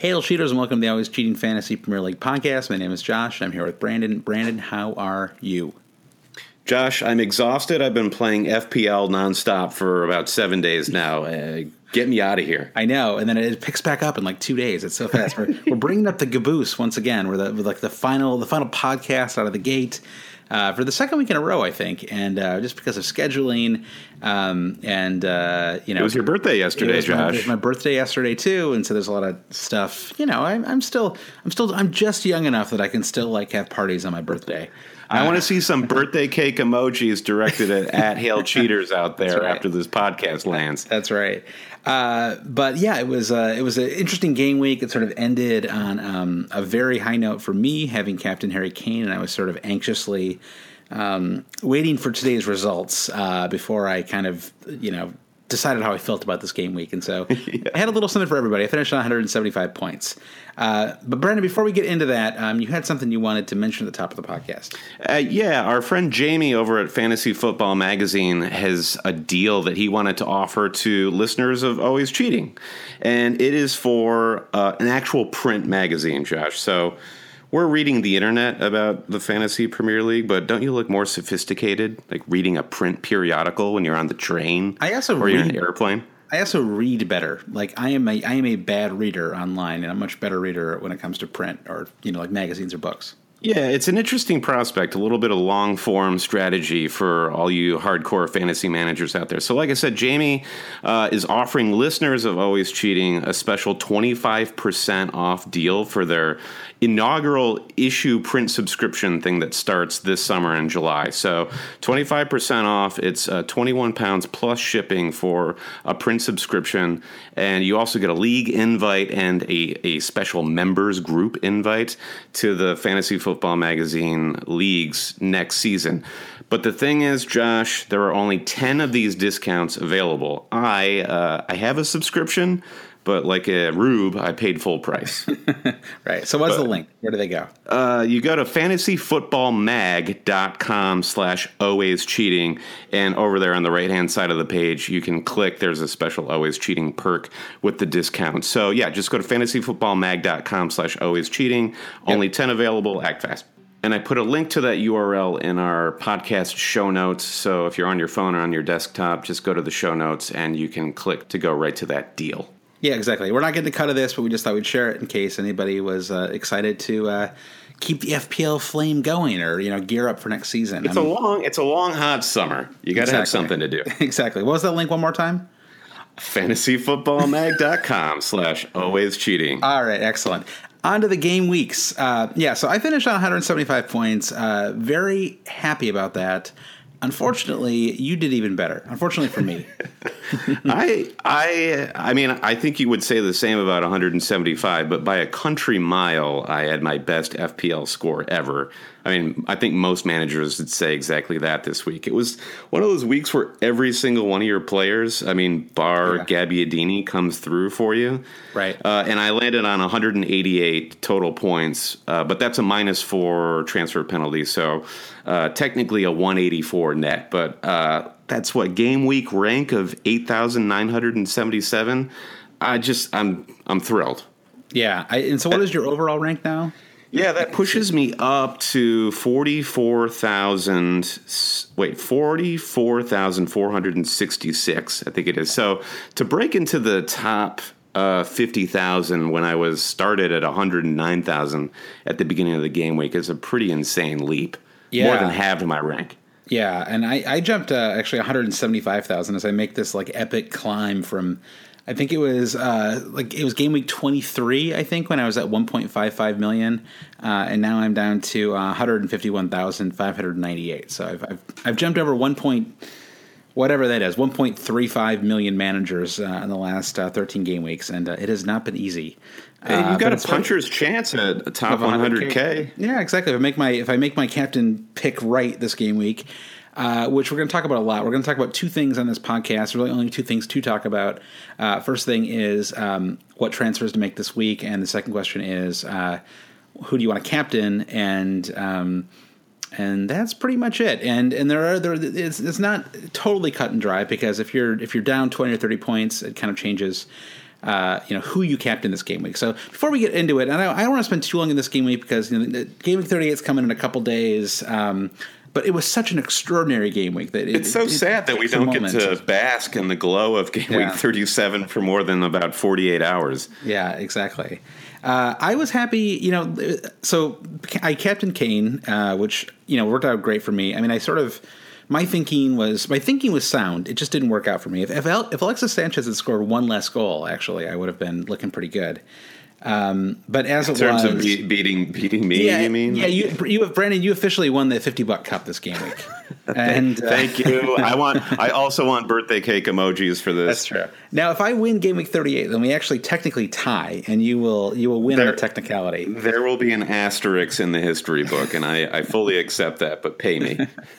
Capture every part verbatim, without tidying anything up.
Hail cheaters and welcome to the Always Cheating Fantasy Premier League podcast. My name is Josh. I'm here with Brandon. Brandon, how are you? Josh, I'm exhausted. I've been playing F P L nonstop for about seven days now. Uh, get me out of here. I know, and then it picks back up in like two days. It's so fast. We're, we're bringing up the caboose once again. We're, the, we're like the final, the final podcast out of the gate. Uh, for the second week in a row, I think, and uh, just because of scheduling, um, and uh, you know, it was your birthday yesterday, it was Josh. My, it was my birthday yesterday too, and so there's a lot of stuff. You know, I'm, I'm still, I'm still, I'm just young enough that I can still like have parties on my birthday. I uh, want to see some birthday cake emojis directed at, at Hail Cheaters out there right. after this podcast lands. That's right. Uh, but yeah, it was uh, it was an interesting game week. It sort of ended on um, a very high note for me, having Captain Harry Kane, and I was sort of anxiously um, waiting for today's results uh, before I kind of, you know, decided how I felt about this game week. And so yeah. I had a little something for everybody. I finished on one hundred seventy-five points. Uh, but Brandon, before we get into that, um, you had something you wanted to mention at the top of the podcast. Uh, yeah, our friend Jamie over at Fantasy Football Magazine has a deal that he wanted to offer to listeners of Always Cheating. And it is for uh, an actual print magazine, Josh. So we're reading the internet about the Fantasy Premier League, but don't you look more sophisticated, like reading a print periodical when you're on the train I also or read, you're in an airplane? I also read better. Like I am a I am a bad reader online, and I'm a much better reader when it comes to print or, you know, like magazines or books. Yeah, it's an interesting prospect, a little bit of long-form strategy for all you hardcore fantasy managers out there. So like I said, Jamie uh, is offering listeners of Always Cheating a special twenty-five percent off deal for their inaugural issue print subscription thing that starts this summer in July. So twenty-five percent off. It's uh, twenty-one pounds plus shipping for a print subscription. And you also get a league invite and a, a special members group invite to the Fantasy Football Magazine leagues next season. But the thing is, Josh, there are only ten of these discounts available. I uh, I have a subscription, but like a rube, I paid full price. Right. So what's but, the link? Where do they go? Uh, you go to fantasyfootballmag.com slash always cheating. And over there on the right-hand side of the page, you can click. There's a special Always Cheating perk with the discount. So, yeah, just go to fantasyfootballmag.com slash always cheating. Yep. Only ten available. Act fast. And I put a link to that U R L in our podcast show notes. So if you're on your phone or on your desktop, just go to the show notes and you can click to go right to that deal. Yeah, exactly. We're not getting the cut of this, but we just thought we'd share it in case anybody was uh, excited to uh, keep the F P L flame going or, you know, gear up for next season. It's I mean, a long, it's a long, hot summer. You got to exactly. have something to do. Exactly. What was that link one more time? fantasyfootballmag.com slash always cheating. All right, excellent. On to the game weeks. Uh, yeah, so I finished on one hundred seventy-five points. Uh, very happy about that. Unfortunately, you did even better. Unfortunately for me. I I I mean, I think you would say the same about one hundred seventy-five, but by a country mile, I had my best F P L score ever. I mean, I think most managers would say exactly that this week. It was one of those weeks where every single one of your players, I mean, bar yeah. Gabbiadini, comes through for you. Right. Uh, and I landed on one hundred eighty-eight total points, uh, but that's a minus four transfer penalty, so uh, technically a one eighty-four net. But uh, that's what game week rank of eight thousand nine hundred seventy-seven. I just I'm I'm thrilled. Yeah. I, and so, what is your overall rank now? Yeah, that pushes me up to forty-four thousand. Wait, forty-four thousand four hundred sixty-six. I think it is. So to break into the top uh, fifty thousand when I was started at one hundred nine thousand at the beginning of the game week is a pretty insane leap. Yeah. More than halved my rank. Yeah, and I, I jumped uh, actually one hundred seventy-five thousand as I make this like epic climb from. I think it was uh, like it was game week twenty-three. I think when I was at one point five five million, uh, and now I'm down to uh, one hundred fifty-one thousand five hundred ninety-eight. So I've, I've I've jumped over one point whatever that is, one point three five million managers uh, in the last uh, thirteen game weeks, and uh, it has not been easy. Hey, you've got uh, a puncher's like, chance at a top one hundred K. Yeah, exactly. If I make my if I make my captain pick right this game week. Uh, which we're going to talk about a lot. We're going to talk about two things on this podcast. Really only two things to talk about. Uh, first thing is um, what transfers to make this week, and the second question is uh, who do you want to captain? And um, and that's pretty much it. And and there are there it's, it's not totally cut and dry because if you're if you're down twenty or thirty points, it kind of changes. uh, you know, who you captain this game week. So before we get into it, and I, I don't want to spend too long in this game week because you know, the game week thirty-eight is coming in a couple days. Um, but it was such an extraordinary game week that it, it's so it, sad it that we don't get to bask in the glow of game yeah. week thirty-seven for more than about forty-eight hours. Yeah, exactly. Uh, I was happy, you know, so I captained Kane, uh, which, you know, worked out great for me. I mean, I sort of, my thinking was, my thinking was sound. It just didn't work out for me. If, if, if Alexis Sanchez had scored one less goal, actually, I would have been looking pretty good. Um, but as in it terms was, of be- beating beating me, yeah, you mean? Yeah, you, you have Brandon. You officially won the fifty buck cup this game week. And uh, thank you. I want. I also want birthday cake emojis for this. That's true. Now, if I win game week thirty-eight, then we actually technically tie, and you will you will win there, on a technicality. There will be an asterisk in the history book, and I, I fully accept that. But pay me.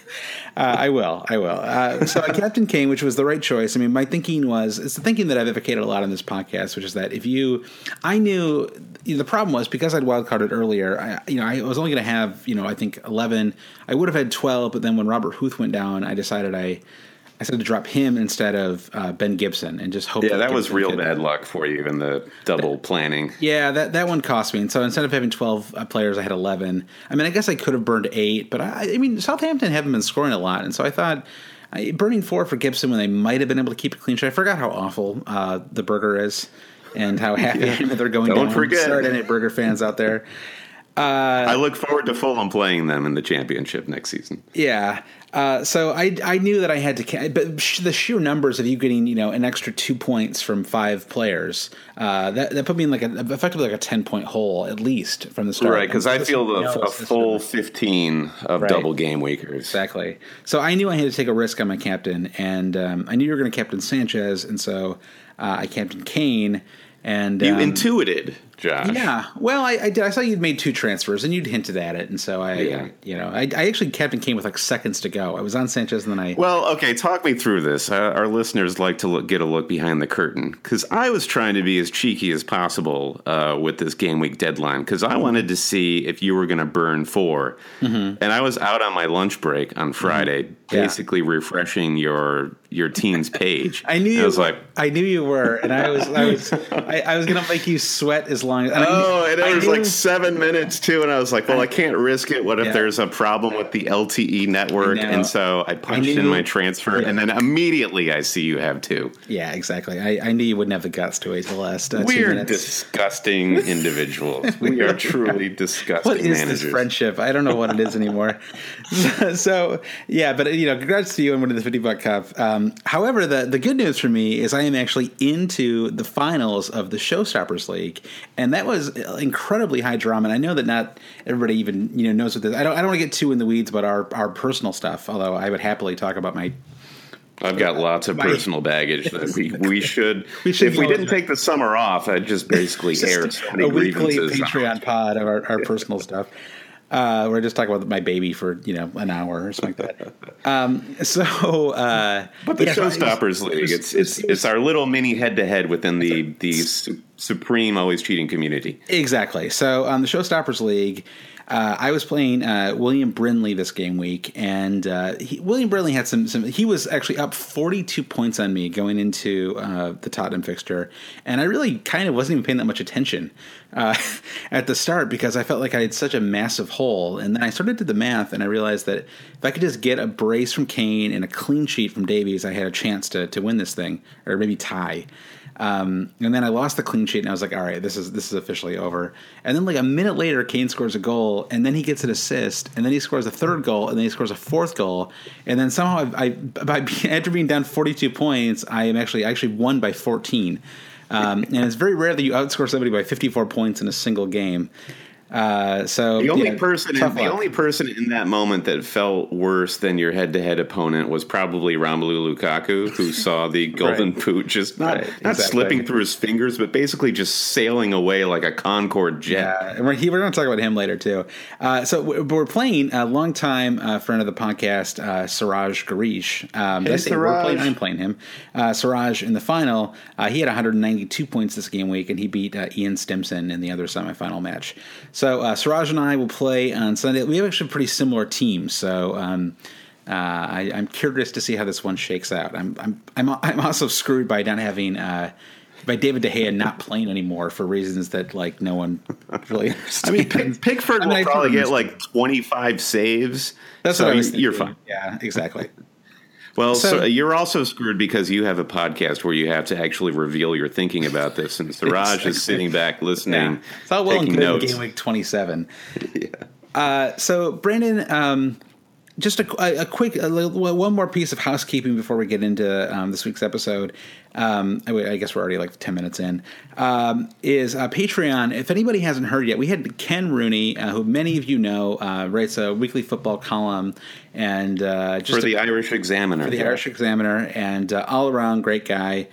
Uh, I will. I will. Uh, so I captained Kane, which was the right choice. I mean, my thinking was, it's the thinking that I've advocated a lot on this podcast, which is that if you, I knew, you know, the problem was because I'd wildcarded earlier, I, you know, I was only going to have, you know, I think eleven. I would have had twelve, but then when Robert Huth went down, I decided I, I said to drop him instead of uh, Ben Gibson and just hope. Yeah, that, that was real could, bad luck for you in the double planning. Yeah, that, that one cost me. And so instead of having twelve uh, players, I had eleven. I mean, I guess I could have burned eight, but I, I mean, Southampton haven't been scoring a lot. And so I thought I, burning four for Gibson when they might have been able to keep a clean sheet. I forgot how awful uh, the burger is and how happy yeah. that they're going Don't down. forget. Sorry to any burger fans out there. Uh, I look forward to Fulham playing them in the championship next season. Yeah. Uh, so I, I knew that I had to, but the sheer numbers of you getting, you know, an extra two points from five players, uh, that that put me in like a, effectively like a ten point hole at least from the start. Right, because I feel the, a full fifteen of right. double game weekers. Exactly. So I knew I had to take a risk on my captain, and um, I knew you were going to captain Sanchez, and so uh, I captained Kane. And you um, intuited, Josh. Yeah. Well, I, I did. I saw you'd made two transfers, and you'd hinted at it, and so I, yeah. uh, you know, I, I actually captain Kane with like seconds to go. I was on Sanchez, and then I. Well, okay. Talk me through this. Uh, our listeners like to look, get a look behind the curtain because I was trying to be as cheeky as possible uh, with this game week deadline because I wanted to see if you were going to burn four, mm-hmm. and I was out on my lunch break on Friday, mm-hmm. yeah. basically refreshing your your team's page. I knew you. I was like, I knew you were, and I was, I was, I, I was going to make you sweat as long as. And oh, I, and it I was knew, like seven minutes too, and I was like, well, I, I can't risk it. What if yeah. there's a problem with the L T E network? And so I punched I knew, in my transfer, yeah. and then immediately I see you have two. Yeah, exactly. I, I knew you wouldn't have the guts to wait the last uh, We're two minutes. Disgusting individuals. We are truly disgusting what is managers. This friendship? I don't know what it is anymore. so, so, yeah, but you know, congrats to you on winning the fifty buck cup. Um, however, the the good news for me is I am actually into the finals of the Showstoppers League, and that was incredibly high drama. And I know that not everybody even you know knows what this. I don't. I don't want to get too in the weeds about our our personal stuff. Although I would happily talk about my. I've got lots of personal baggage that we, we should. We should if we didn't take the summer off, I'd just basically just air so many a weekly grievances. Patreon pod of our, our personal stuff. Uh, we're just talking about my baby for you know an hour or something like that. Um, so, uh, but the yeah, Showstoppers League, it's it's, it's it's our little mini head to head within the the su- supreme always cheating community. Exactly. So on the Showstoppers League. Uh, I was playing uh, William Brindley this game week, and uh, he, William Brindley had some, some. He was actually up forty-two points on me going into uh, the Tottenham fixture, and I really kind of wasn't even paying that much attention uh, at the start because I felt like I had such a massive hole. And then I started to do the math, and I realized that if I could just get a brace from Kane and a clean sheet from Davies, I had a chance to to win this thing, or maybe tie. Um, and then I lost the clean sheet, and I was like, "All right, this is this is officially over." And then, like a minute later, Kane scores a goal, and then he gets an assist, and then he scores a third goal, and then he scores a fourth goal, and then somehow, I, I by, after being down forty-two points, I am actually I actually won by fourteen. Um, and it's very rare that you outscore somebody by fifty-four points in a single game. Uh, so the only yeah, person, in, the only person in that moment that felt worse than your head-to-head opponent was probably Romelu Lukaku, who saw the golden right. boot just not right, not exactly. slipping through his fingers, but basically just sailing away like a Concorde jet. Yeah, and we're, we're going to talk about him later too. Uh, so we're, we're playing a longtime uh, friend of the podcast, uh, Siraj Garish. Um, hey, Siraj. We're playing, I'm playing him. Uh, Siraj in the final, uh, he had one hundred ninety-two points this game week, and he beat uh, Ian Stimson in the other semifinal match. So uh, Siraj and I will play on Sunday. We have actually pretty similar teams, so um, uh, I, I'm curious to see how this one shakes out. I'm I'm I'm, I'm also screwed by not having uh, by David De Gea not playing anymore for reasons that like no one really understands. I mean, Pick, Pickford I mean, will I probably get understand. like twenty-five saves. That's so what I was thinking. You're fine. Yeah, exactly. Well, so, So- you're also screwed because you have a podcast where you have to actually reveal your thinking about this, and Siraj Exactly. is sitting back listening, Yeah. It's all well and taking good in notes. game week twenty-seven. Yeah. Uh, so, Brandon, um, just a, a, a quick, a little, one more piece of housekeeping before we get into um, this week's episode. Um, I, I guess we're already like ten minutes in. Um, is uh, Patreon. If anybody hasn't heard yet, we had Ken Rooney, uh, who many of you know, uh, writes a weekly football column and uh, just For the a, Irish Examiner. for the yeah. Irish Examiner, and uh, all around great guy.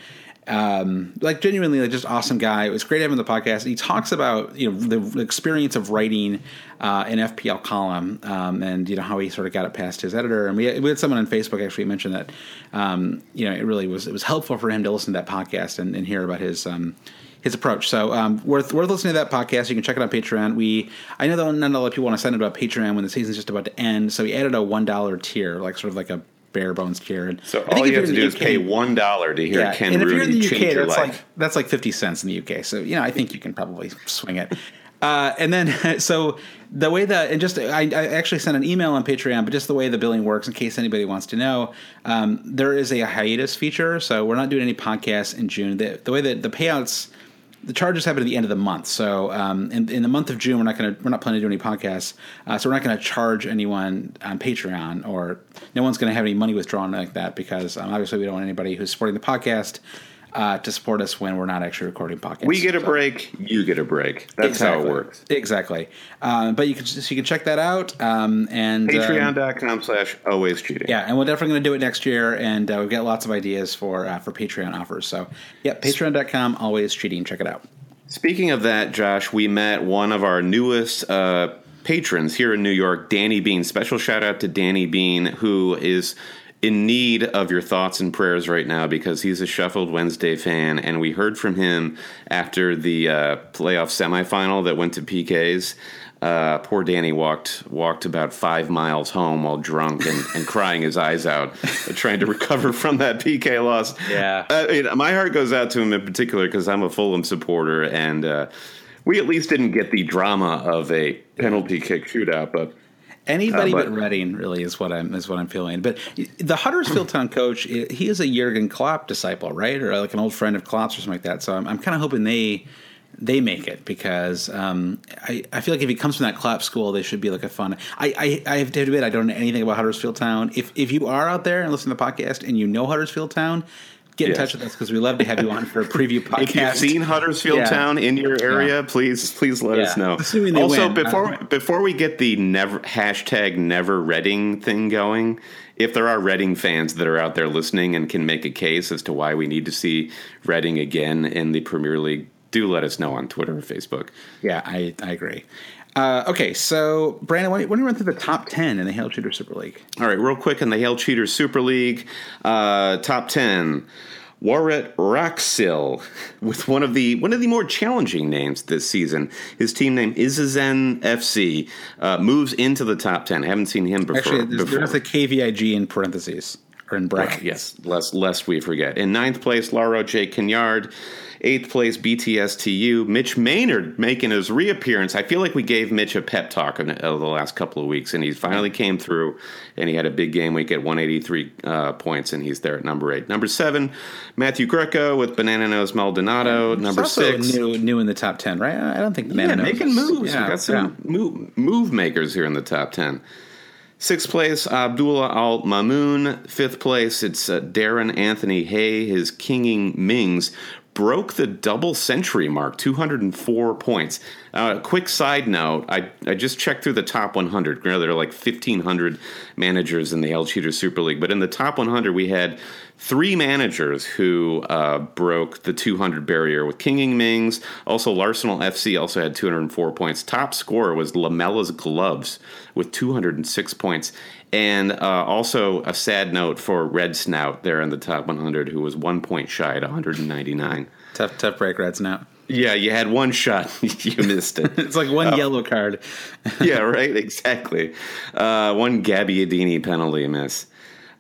Um, like genuinely, like just awesome guy. It was great having him on the podcast. He talks about you know the experience of writing uh, an F P L column, um, and you know how he sort of got it past his editor. And we had, we had someone on Facebook actually mention that um, you know it really was it was helpful for him to listen to that podcast and, and hear about his. Um, his approach. So um, worth worth listening to that podcast. You can check it out on Patreon. We I know that not a lot of people want to sign up about Patreon when the season's just about to end. So we added a one dollar tier, like sort of like a bare bones tier. And So I think all if you you're have to in do the is U K pay one dollar to hear yeah, Ken and if you're in Rooney the U change K, your that's life. like that's like fifty cents in the U K. So you know, I think you can probably swing it. Uh, and then so the way that and just I, I actually sent an email on Patreon, but just the way the billing works, in case anybody wants to know, um, there is a hiatus feature. So we're not doing any podcasts in June. The, the way that the payouts. The charges happen at the end of the month, so um, in, in the month of June, we're not going to we're not planning to do any podcasts, uh, so we're not going to charge anyone on Patreon, or no one's going to have any money withdrawn like that because um, obviously we don't want anybody who's supporting the podcast uh, to support us when we're not actually recording podcasts. We get a So- break, you get a break. That's exactly. how it works. Exactly, um, but you can so you can check that out um, and um, Patreon.com slash always cheating. yeah, and we're definitely going to do it next year, and uh, we've got lots of ideas for uh, for Patreon offers. So, yeah, patreon dot com, always cheating. Check it out. Speaking of that, Josh, we met one of our newest uh, patrons here in New York, Danny Bean. Special shout out to Danny Bean, who is in need of your thoughts and prayers right now because he's a Shuffled Wednesday fan, and we heard from him after the uh, playoff semifinal that went to P Ks. Uh, poor Danny walked walked about five miles home while drunk and, and crying his eyes out, trying to recover from that P K loss. Yeah. I mean, my heart goes out to him in particular because I'm a Fulham supporter, and uh, we at least didn't get the drama of a penalty kick shootout. But Anybody Uh, but- but Reading really is what I'm is what I'm feeling. But the Huddersfield Town coach, he is a Jurgen Klopp disciple, right, or like an old friend of Klopp's or something like that. So I'm, I'm kind of hoping they they make it because um, I, I feel like if he comes from that Klopp school, they should be like a fun. I, I I have to admit I don't know anything about Huddersfield Town. If if you are out there and listen to the podcast and you know Huddersfield Town, get in Yes. touch with us because we love to have you on for a preview podcast. if you've seen Huddersfield Yeah. Town in your area, Yeah. please please let Yeah. us know. Assuming they Also, win. before Uh, before we get the never hashtag Never Reading thing going, if there are Reading fans that are out there listening and can make a case as to why we need to see Reading again in the Premier League, do let us know on Twitter or Facebook. Yeah, I, I agree. Uh, okay, so Brandon, why don't you run through the top ten in the Hail Cheater Super League? All right, real quick in the Hail Cheaters Super League, uh, top ten. Warret Roxil with one of the one of the more challenging names this season. His team name Izazen F C uh, moves into the top ten. I haven't seen him before. Actually, there's, before. there's a K V I G in parentheses or in brackets. Right, yes, lest, lest we forget. In ninth place, Lauro J. Kenyard. Eighth place, B T S T U. Mitch Maynard making his reappearance. I feel like we gave Mitch a pep talk in uh, the last couple of weeks, and he finally came through, and he had a big game week at one eighty-three uh, points, and he's there at number eight. Number seven, Matthew Greco with Banana Nose Maldonado. Number It's also six. new, new in the top ten, right? I don't think the man Yeah, knows making this. moves. Yeah, we got some move, move makers here in the top ten. Sixth place, Abdullah Al Mamoon. Fifth place, it's uh, Darren Anthony Hay. His Kinging Mings broke the double century mark, two hundred four points. Uh, quick side note, I, I just checked through the top one hundred. You know, there are like fifteen hundred managers in the Hail Cheaters Super League, but in the top one hundred, we had three managers who uh, broke the two hundred barrier with Kinging Mings. Also, Larsenal F C also had two hundred four points. Top scorer was Lamella's Gloves with two hundred six points. And uh, also a sad note for Red Snout there in the top one hundred, who was one point shy at one hundred ninety-nine. Tough, tough break, Reds now. Yeah, you had one shot. You missed it. It's like one yellow card. Yeah, right? Exactly. Uh, one Gabbiadini penalty miss.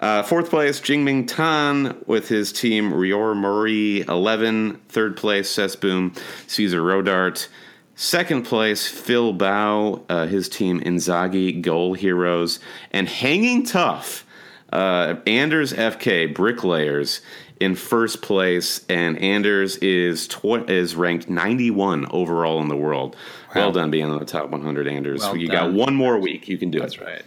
Uh, fourth place, Jingming Tan with his team Rior Mori eleven. Third place, Sesboom Caesar Rodart. Second place, Phil Bao, uh, his team Inzaghi Goal Heroes. And hanging tough, uh, Anders F K Bricklayers in first place. And Anders is tw- is ranked ninety-one overall in the world. Wow. Well done being on the top one hundred, Anders. Well you done. Got one more week. You can do That's it. That's right.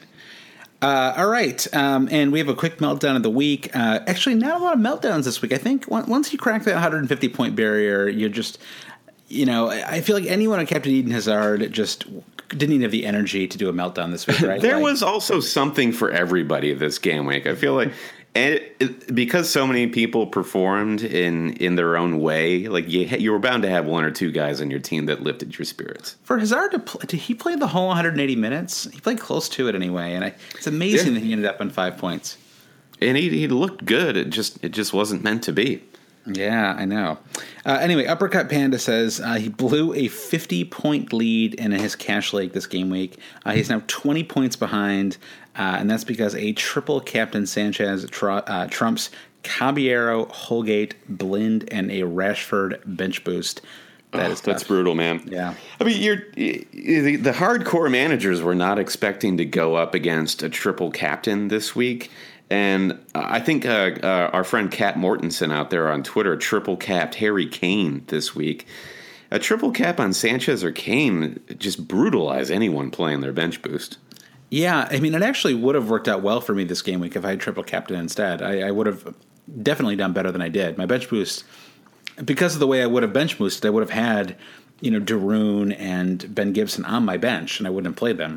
Uh, all right, um, and we have a quick meltdown of the week. Uh, actually, not a lot of meltdowns this week. I think once you crack that one hundred fifty point barrier, you're just, you know, I feel like anyone on Captain Eden Hazard just didn't even have the energy to do a meltdown this week, right? There like, was also something for everybody this game week. I feel like and it, it, because so many people performed in, in their own way, like you, you were bound to have one or two guys on your team that lifted your spirits. For Hazard to play, did he play the whole one hundred eighty minutes? He played close to it anyway, and I, it's amazing yeah. that he ended up on five points. And he, he looked good. It just it just wasn't meant to be. Yeah, I know. Uh, anyway, Uppercut Panda says uh, he blew a fifty-point lead in his cash league this game week. Uh, he's now twenty points behind, uh, and that's because a triple Captain Sanchez tr- uh, trumps Caballero, Holgate, Blind, and a Rashford bench boost. That oh, is that's brutal, man. Yeah. I mean, you're the, the hardcore managers were not expecting to go up against a triple captain this week. And I think uh, uh, our friend Kat Mortensen out there on Twitter triple capped Harry Kane this week. A triple cap on Sanchez or Kane just brutalize anyone playing their bench boost. Yeah, I mean, it actually would have worked out well for me this game week if I had triple capped it instead. I, I would have definitely done better than I did. My bench boost, because of the way I would have bench boosted, I would have had, you know, Darun and Ben Gibson on my bench, and I wouldn't have played them.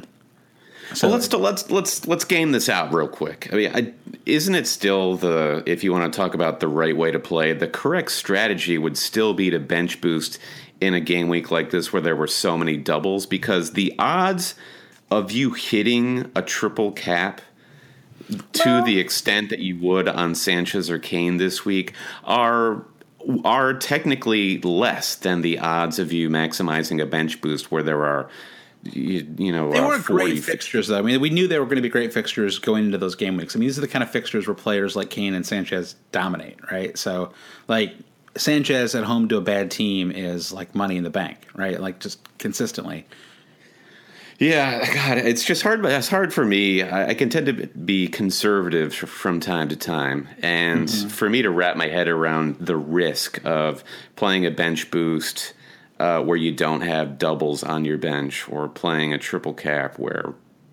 So well, let's let's let's let's game this out real quick. I mean, I, isn't it still the if you want to talk about the right way to play, the correct strategy would still be to bench boost in a game week like this where there were so many doubles, because the odds of you hitting a triple cap to well, the extent that you would on Sanchez or Kane this week are are technically less than the odds of you maximizing a bench boost where there are. You, you know, they uh, weren't great fixtures, though. I mean, we knew they were going to be great fixtures going into those game weeks. I mean, these are the kind of fixtures where players like Kane and Sanchez dominate, right? So, like, Sanchez at home to a bad team is like money in the bank, right? Like, just consistently. Yeah, God, it's just hard. But it's hard for me. I, I can tend to be conservative from time to time, and mm-hmm. for me to wrap my head around the risk of playing a bench boost. Uh, where you don't have doubles on your bench, or playing a triple cap where,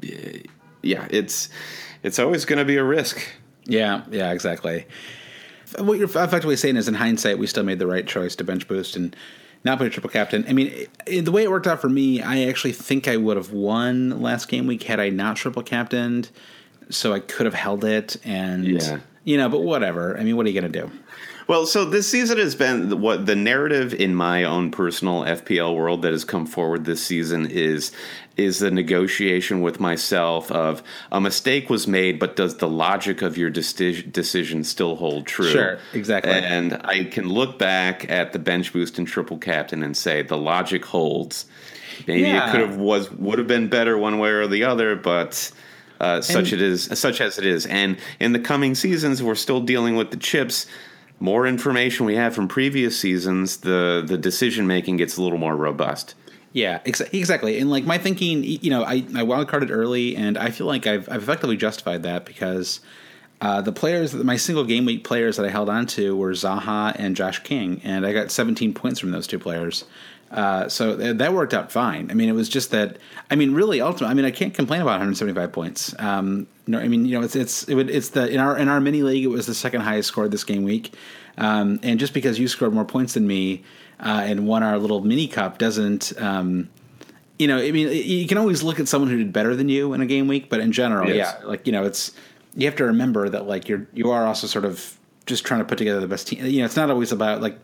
yeah, it's it's always going to be a risk. Yeah, yeah, exactly. What you're effectively saying is, in hindsight, we still made the right choice to bench boost and not play a triple captain. I mean, it, the way it worked out for me, I actually think I would have won last game week had I not triple captained, so I could have held it, and, yeah. you know, but whatever. I mean, what are you going to do? Well, so this season has been what the narrative in my own personal F P L world that has come forward this season is is the negotiation with myself of a mistake was made, but does the logic of your deci- decision still hold true? Sure, exactly. And I can look back at the bench boost and triple captain and say the logic holds. Maybe yeah. it could have was would have been better one way or the other, but. Uh, such and, it is, such as it is, and in the coming seasons, we're still dealing with the chips. More information we have from previous seasons, the the decision making gets a little more robust. Yeah, ex- exactly. And like my thinking, you know, I, I wildcarded early, and I feel like I've, I've effectively justified that because uh, the players, my single game week players that I held on to were Zaha and Josh King, and I got seventeen points from those two players. Uh, so th- that worked out fine. I mean, it was just that. I mean, really, ultimately, I mean, I can't complain about one hundred seventy-five points. Um, no, I mean, you know, it's it's it would, it's the in our in our mini league, it was the second highest score this game week. Um, and just because you scored more points than me uh, and won our little mini cup doesn't, um, you know, I mean, you can always look at someone who did better than you in a game week, but in general, yes. yeah, like you know, it's you have to remember that like you're you are also sort of just trying to put together the best team. You know, it's not always about like.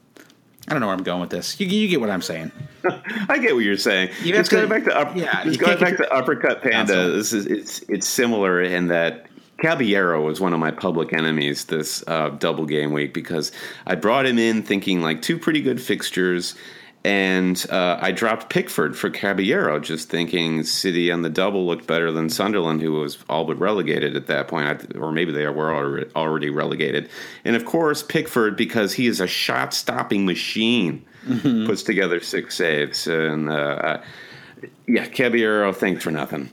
I don't know where I'm going with this. You, you get what I'm saying. I get what you're saying. You it's going back to up, yeah, it's going back to Uppercut Panda. Awesome. This is it's it's similar in that Caballero was one of my public enemies this uh, double game week because I brought him in thinking like two pretty good fixtures, And uh, I dropped Pickford for Caballero, just thinking City on the double looked better than Sunderland, who was all but relegated at that point, or maybe they were already relegated. And, of course, Pickford, because he is a shot-stopping machine, mm-hmm. puts together six saves. And, uh, yeah, Caballero, thanks for nothing.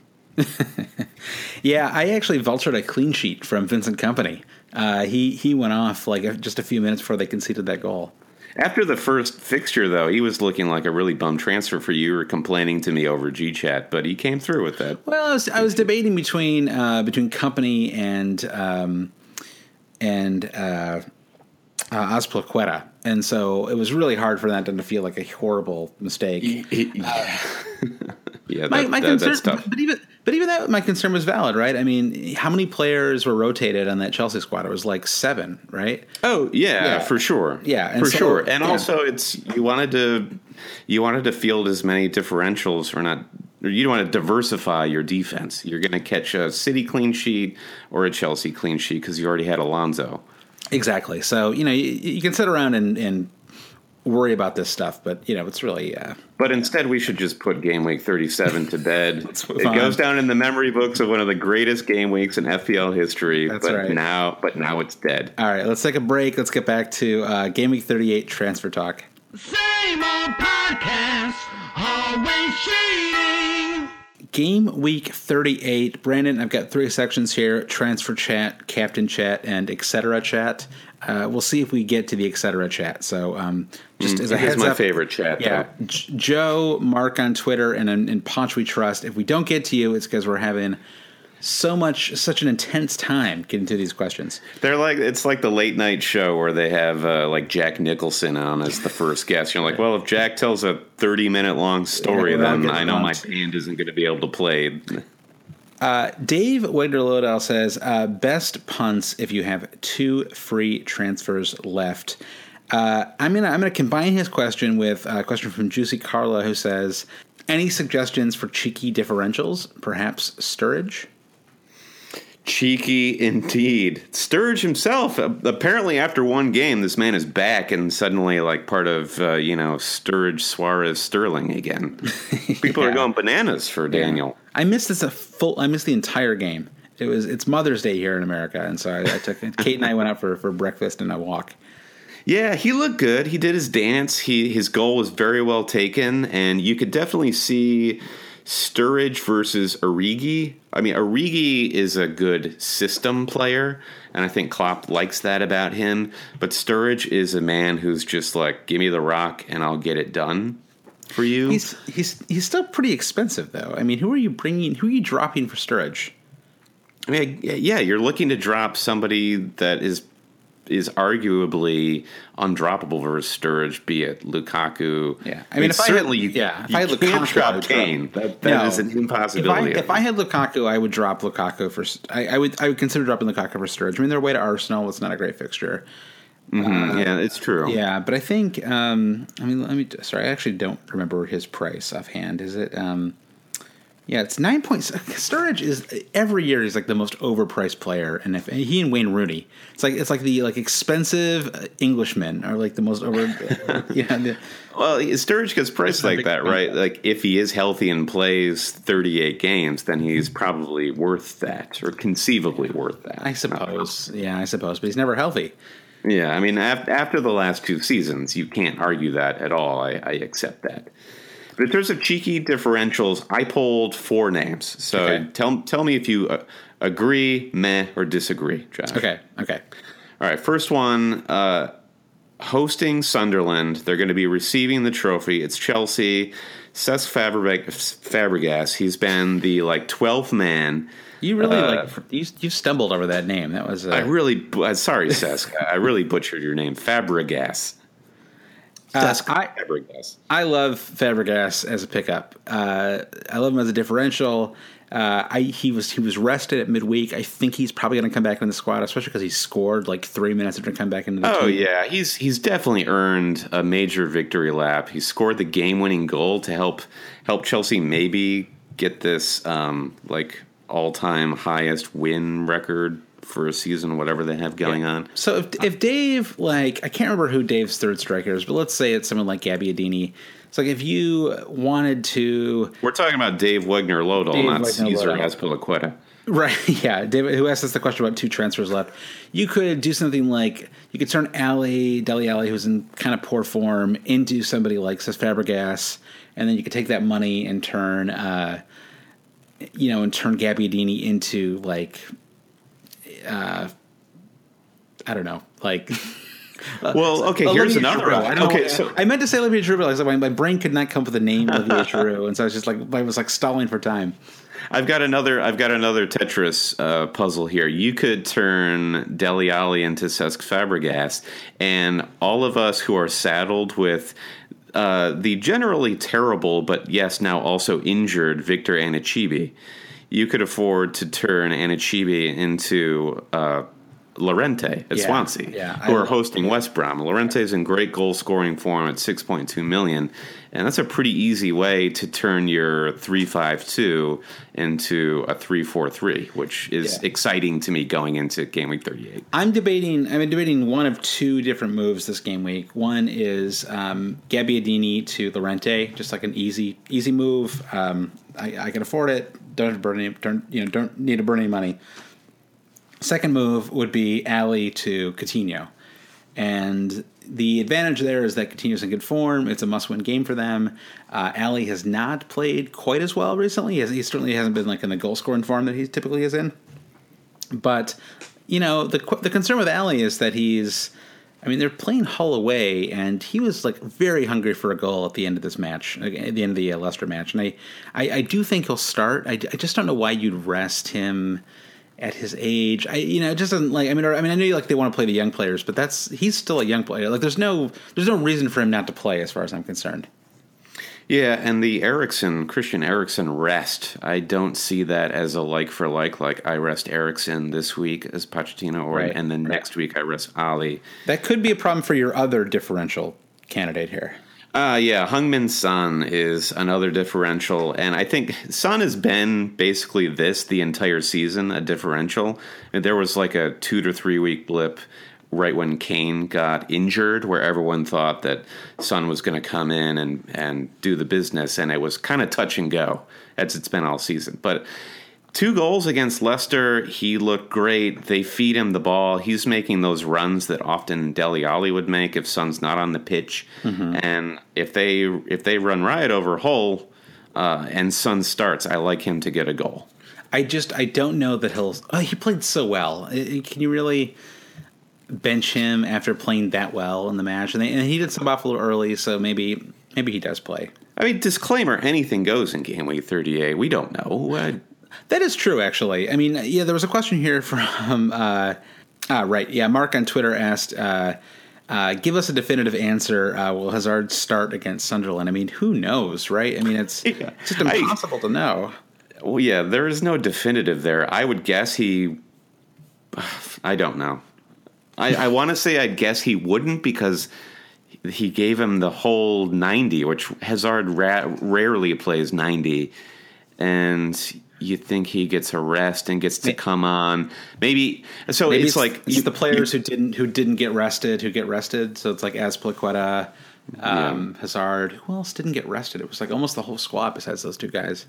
Yeah, I actually vultured a clean sheet from Vincent Kompany. Uh, he, he went off like just a few minutes before they conceded that goal. After the first fixture, though, he was looking like a really bum transfer for you. You were complaining to me over G Chat, but he came through with that. Well, I was, I was debating between uh, between Kompany and um, and uh, uh, Azpilicueta, and so it was really hard for that to feel like a horrible mistake. Yeah, yeah my, that, my that, concern, that's tough. But even but even that, my concern was valid, right? I mean, how many players were rotated on that Chelsea squad? It was like seven, right? Oh yeah, yeah. for sure. Yeah, and for so, sure. And yeah. also, it's you wanted to you wanted to field as many differentials, or not. Or you want to diversify your defense. You're going to catch a City clean sheet or a Chelsea clean sheet because you already had Alonso. Exactly. So you know you, you can sit around and, and worry about this stuff, but you know it's really. Uh, but instead, we should just put Game Week thirty-seven to bed. It on. goes down in the memory books of one of the greatest game weeks in F P L history. That's but right. now, but now it's dead. All right, let's take a break. Let's get back to uh, Game Week thirty-eight transfer talk. Same old podcast, always cheating. Game Week thirty-eight. Brandon, I've got three sections here: transfer chat, captain chat, and et cetera chat. Uh, we'll see if we get to the et cetera chat. So um, just mm, as a heads my up, favorite chat. Yeah, though. J- Joe, Mark on Twitter, and in Ponch we trust. If we don't get to you, it's because we're having so much, such an intense time getting to these questions. They're like it's like the late night show where they have uh, like Jack Nicholson on as the first guest. You're like, well, if Jack tells a thirty minute long story, yeah, then I know bumped. my band isn't going to be able to play. Uh, Dave Wagner-Lodell says, uh, best punts if you have two free transfers left. Uh, I'm gonna I'm gonna combine his question with a question from Juicy Carla, who says, any suggestions for cheeky differentials? Perhaps Sturridge? Cheeky indeed. Sturridge himself, apparently after one game, this man is back and suddenly like part of, uh, you know, Sturridge, Suarez, Sterling again. People yeah. are going bananas for Daniel. Yeah. I missed this a full, I missed the entire game. It was, it's Mother's Day here in America. And so I, I took, Kate and I went out for, for breakfast and a walk. Yeah, he looked good. He did his dance. He, his goal was very well taken. And you could definitely see Sturridge versus Origi. I mean, Origi is a good system player, and I think Klopp likes that about him. But Sturridge is a man who's just like, give me the rock and I'll get it done for you. He's he's he's still pretty expensive, though. I mean, who are you bringing? Who are you dropping for Sturridge? I mean, yeah, you're looking to drop somebody that is is arguably undroppable versus Sturridge, be it Lukaku. Yeah, I mean, I mean if certainly I had, you, yeah, if you I had can't Lukaku, drop Kane. That, that no, is an impossibility. If I, if I had Lukaku, I would drop Lukaku for. I, I would I would consider dropping Lukaku for Sturridge. I mean, their way to Arsenal was not a great fixture. Mm-hmm. Uh, yeah, it's true. Yeah, but I think. Um, I mean, let me. Sorry, I actually don't remember his price offhand. Is it? Um, Yeah, it's nine points. Sturridge is every year he's like the most overpriced player, and if he and Wayne Rooney, it's like it's like the like expensive Englishmen are like the most over. Yeah, the, well, Sturridge gets priced like that, right? Like if he is healthy and plays thirty-eight games, then he's probably worth that, or conceivably worth that. I suppose. Yeah, I suppose, but he's never healthy. Yeah, I mean, after the last two seasons, you can't argue that at all. I, I accept that. But in terms of cheeky differentials, I pulled four names. So okay. tell tell me if you uh, agree, meh, or disagree, Josh. Okay, okay. All right, first one, uh, hosting Sunderland. They're going to be receiving the trophy. It's Chelsea. Cesc Fabregas, he's been the, like, twelfth man. You really, uh, like, you, you stumbled over that name. That was... Uh... I really... Uh, sorry, Cesc. I really butchered your name. Fabregas. Uh, I, I love Fabregas as a pickup. Uh, I love him as a differential. Uh, I he was he was rested at midweek. I think he's probably going to come back in the squad, especially because he scored like three minutes after come back into the oh, team. Oh yeah, he's he's definitely earned a major victory lap. He scored the game winning goal to help help Chelsea maybe get this um, like all time highest win record for a season, whatever they have going Yeah. on. So if if Dave, like, I can't remember who Dave's third striker is, but let's say it's someone like Gabbiadini. It's like if you wanted to, We're talking about Dave Wegner-Lodal, Dave not Wegner-Lodal. Cesar Azpilicueta. right? Yeah, David, who asked us the question about two transfers left. You could do something like you could turn Ali, Dele Alli, who's in kind of poor form, into somebody like Cesc Fabregas, and then you could take that money and turn, uh, you know, and turn Gabbiadini into like, uh, I don't know, like. Well, okay, here's Olivier another. Giroud. I don't okay, know, so I meant to say Olivier Giroud, but like, my, my brain could not come up with the name Olivier Giroud, and so I was just like, I was like stalling for time. I've got another. I've got another Tetris uh, puzzle here. You could turn Dele Alli into Cesc Fabregas, and all of us who are saddled with uh, the generally terrible, but yes, now also injured Victor Anichebe, you could afford to turn Anichebe into Uh, Llorente at Yeah, Swansea, yeah, who I- are hosting West Brom. Llorente's in great goal scoring form at six point two million, and that's a pretty easy way to turn your three five two into a three four three, which is Yeah. exciting to me going into game week thirty-eight. I'm debating. I'm debating one of two different moves this game week. One is um, Gabbiadini to Llorente, just like an easy, easy move. Um, I, I can afford it. Don't have to burn any. Don't, you know, don't need to burn any money. Second move would be Ali to Coutinho, and the advantage there is that Coutinho's in good form. It's a must-win game for them. Uh, Ali has not played quite as well recently. He, has, he certainly hasn't been like in the goal-scoring form that he typically is in. But you know, the the concern with Ali is that he's. I mean, they're playing Hull away, and he was like very hungry for a goal at the end of this match, at the end of the uh, Leicester match. And I, I, I do think he'll start. I, I just don't know why you'd rest him at his age. I, you know, it just doesn't like. I mean, or, I mean, I know like they want to play the young players, but that's he's still a young player. Like, there's no, there's no reason for him not to play, as far as I'm concerned. Yeah, and the Eriksen, Christian Eriksen rest, I don't see that as a like for like. Like I rest Eriksen this week as Pochettino, or Right, and then right. next week I rest Ali. That could be a problem for your other differential candidate here. Uh, yeah, Heung-min Son is another differential, and I think Son has been basically this the entire season, a differential. And there was like a two to three week blip right when Kane got injured, where everyone thought that Son was going to come in and, and do the business, and it was kind of touch and go, as it's been all season. But two goals against Leicester, he looked great. They feed him the ball. He's making those runs that often Dele Alli would make if Son's not on the pitch. Mm-hmm. And if they if they run riot over Hull uh, and Son starts, I like him to get a goal. I just I don't know that he'll. Oh, he played so well. Can you really bench him after playing that well in the match? And, they, and he did sub off a little early, so maybe maybe he does play. I mean, disclaimer: anything goes in game week thirty-eight. We don't know. Uh, That is true, actually. I mean, yeah, there was a question here from, uh, ah, right, yeah, Mark on Twitter asked, uh, uh, give us a definitive answer. Uh, will Hazard start against Sunderland? I mean, who knows, right? I mean, it's, Yeah. it's just impossible I, to know. Well, yeah, there is no definitive there. I would guess he. I don't know. I, I want to say I'd guess he wouldn't because he gave him the whole ninety, which Hazard ra- rarely plays ninety, and you think he gets a rest and gets to come on. Maybe so. Maybe it's, it's like it's you, the players you, who didn't who didn't get rested who get rested. So it's like Azpilicueta, um, yeah. Hazard. Who else didn't get rested? It was like almost the whole squad besides those two guys.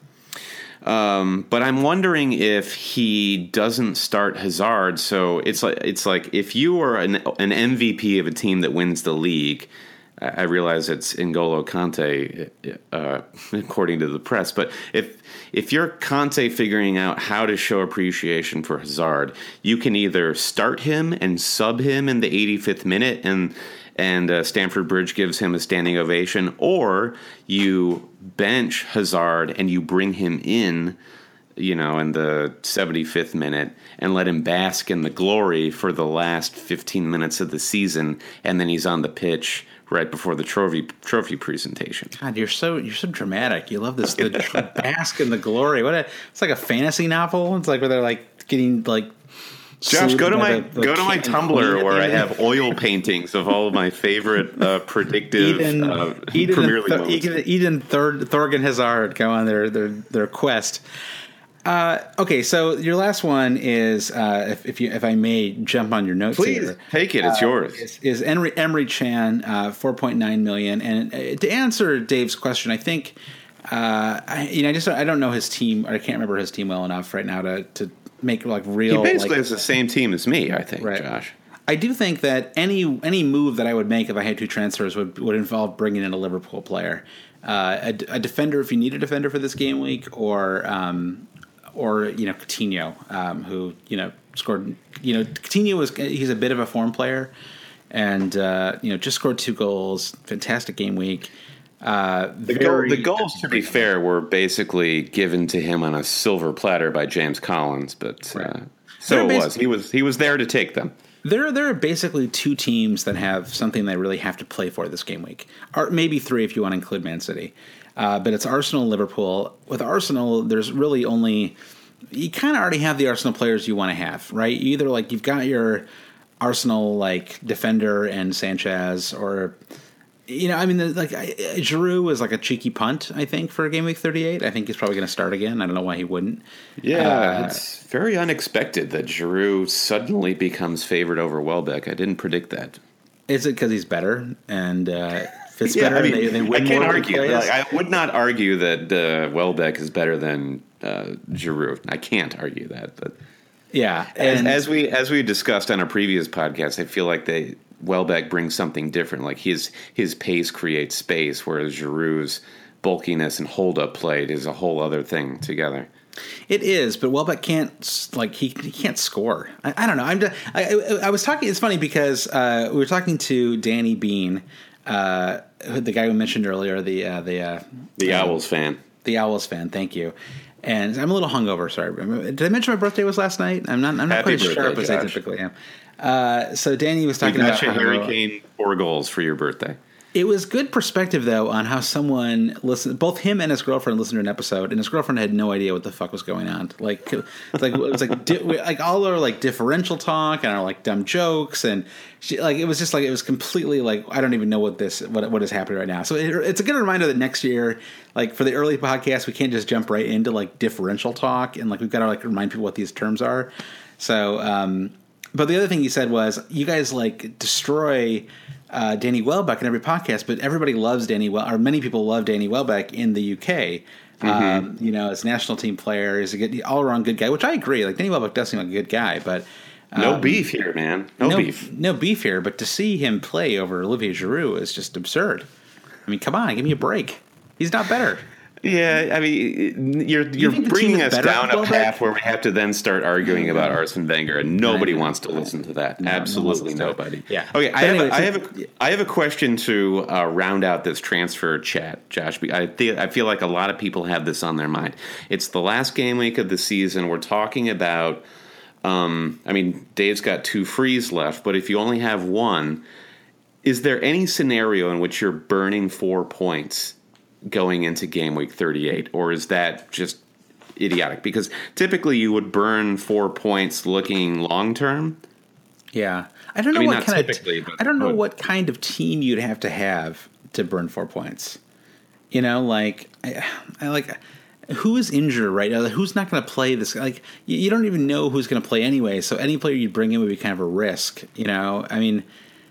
Um, but I'm wondering if he doesn't start Hazard. So it's like it's like if you were an, an M V P of a team that wins the league. I realize it's N'Golo Kante, uh, according to the press. But if if you're Kante figuring out how to show appreciation for Hazard, you can either start him and sub him in the eighty-fifth minute, and and uh, Stamford Bridge gives him a standing ovation, or you bench Hazard and you bring him in, you know, in the seventy-fifth minute and let him bask in the glory for the last fifteen minutes of the season, and then he's on the pitch right before the trophy trophy presentation. God, you're so you're so dramatic. You love this, the bask in the glory. What a it's like a fantasy novel. It's like where they're like getting like. Josh, go to my the, the go to my Tumblr where I have oil paintings of all of my favorite uh, predictive Eden, uh, Eden, Premier League Th- moments. Eden, Eden Third, Thorgan Hazard go on their their their quest. Uh, okay, so your last one is, uh, if, if you if I may jump on your notes Please here, take it. It's uh, yours. Is, is Emery, Emery Chan, uh, four point nine million, and uh, to answer Dave's question, I think, uh, I, you know, I just I don't know his team, or I can't remember his team well enough right now to to make like real. He basically like, has the same team as me, I think, right. Josh. I do think that any any move that I would make if I had two transfers would would involve bringing in a Liverpool player, uh, a, a defender if you need a defender for this game week, or um, or you know Coutinho, um, who you know scored. You know Coutinho was he's a bit of a form player, and uh, you know just scored two goals. Fantastic game week. Uh, the, goal, the goals, to be fair, were basically given to him on a silver platter by James Collins, but right. uh, so it was. He was he was there to take them. There, there are basically two teams that have something they really have to play for this game week, or maybe three if you want to include Man City. Uh, but it's Arsenal and Liverpool. With Arsenal, there's really only you kind of already have the Arsenal players you want to have, right? Either like you've got your Arsenal like defender and Sanchez, or you know, I mean, like I, Giroud is like a cheeky punt, I think, for game week thirty-eight. I think he's probably going to start again. I don't know why he wouldn't. Yeah, uh, it's very unexpected that Giroud suddenly becomes favored over Welbeck. I didn't predict that. Is it because he's better and uh, fits yeah, better? I mean, they, they win I can't more argue. plays? Like, I would not argue that uh, Welbeck is better than uh, Giroud. I can't argue that, but yeah, as, and as we as we discussed on a previous podcast, I feel like they. Welbeck brings something different. Like his his pace creates space, whereas Giroud's bulkiness and hold up play is a whole other thing together. It is, but Welbeck can't like he, he can't score. I, I don't know. I'm just, I, I I was talking. It's funny because uh, we were talking to Danny Bean, uh, the guy we mentioned earlier, the uh, the uh, the uh, Owls fan, the Owls fan. Thank you. And I'm a little hungover. Sorry. Did I mention my birthday was last night? I'm not. I'm not Happy quite as sharp birthday, as I Josh. typically am. Uh, so Danny was talking we got about you how, Harry Kane four goals for your birthday. It was good perspective, though, on how someone listened. Both him and his girlfriend listened to an episode, and his girlfriend had no idea what the fuck was going on. Like, it's like it was like di- like all our like differential talk and our like dumb jokes, and she like it was just like it was completely like I don't even know what this what what is happening right now. So it, it's a good reminder that next year, like for the early podcast, we can't just jump right into like differential talk, and like we've got to like remind people what these terms are. So. um But the other thing he said was, you guys like destroy uh, Danny Welbeck in every podcast, but everybody loves Danny Wel, or many people love Danny Welbeck in the U K. Mm-hmm. Um, you know, as national team player, is a good all around good guy, which I agree. Like Danny Welbeck does seem like a good guy, but um, no beef here, man. No, no beef. No beef here. But to see him play over Olivier Giroud is just absurd. I mean, come on, give me a break. He's not better. Yeah, I mean, you're you're you bringing us better down a Welbeck? path where we have to then start arguing about Arsene Wenger, and nobody wants to listen to that. No, Absolutely no one wants to. nobody. Yeah. Okay, But I have, anyway, a, I so- have a I have a question to uh, round out this transfer chat, Josh. I feel I feel like a lot of people have this on their mind. It's the last game week of the season. We're talking about. Um, I mean, Dave's got two frees left, but if you only have one, is there any scenario in which you're burning four points going into game week thirty-eight, or is that just idiotic? Because typically you would burn four points looking long term. Yeah, I don't know I mean, what not kind typically, of but I don't know would. what kind of team you'd have to have to burn four points. You know, like I, I like who is injured right now? Who's not going to play this? Like you, you don't even know who's going to play anyway. So any player you bring in would be kind of a risk. You know, I mean.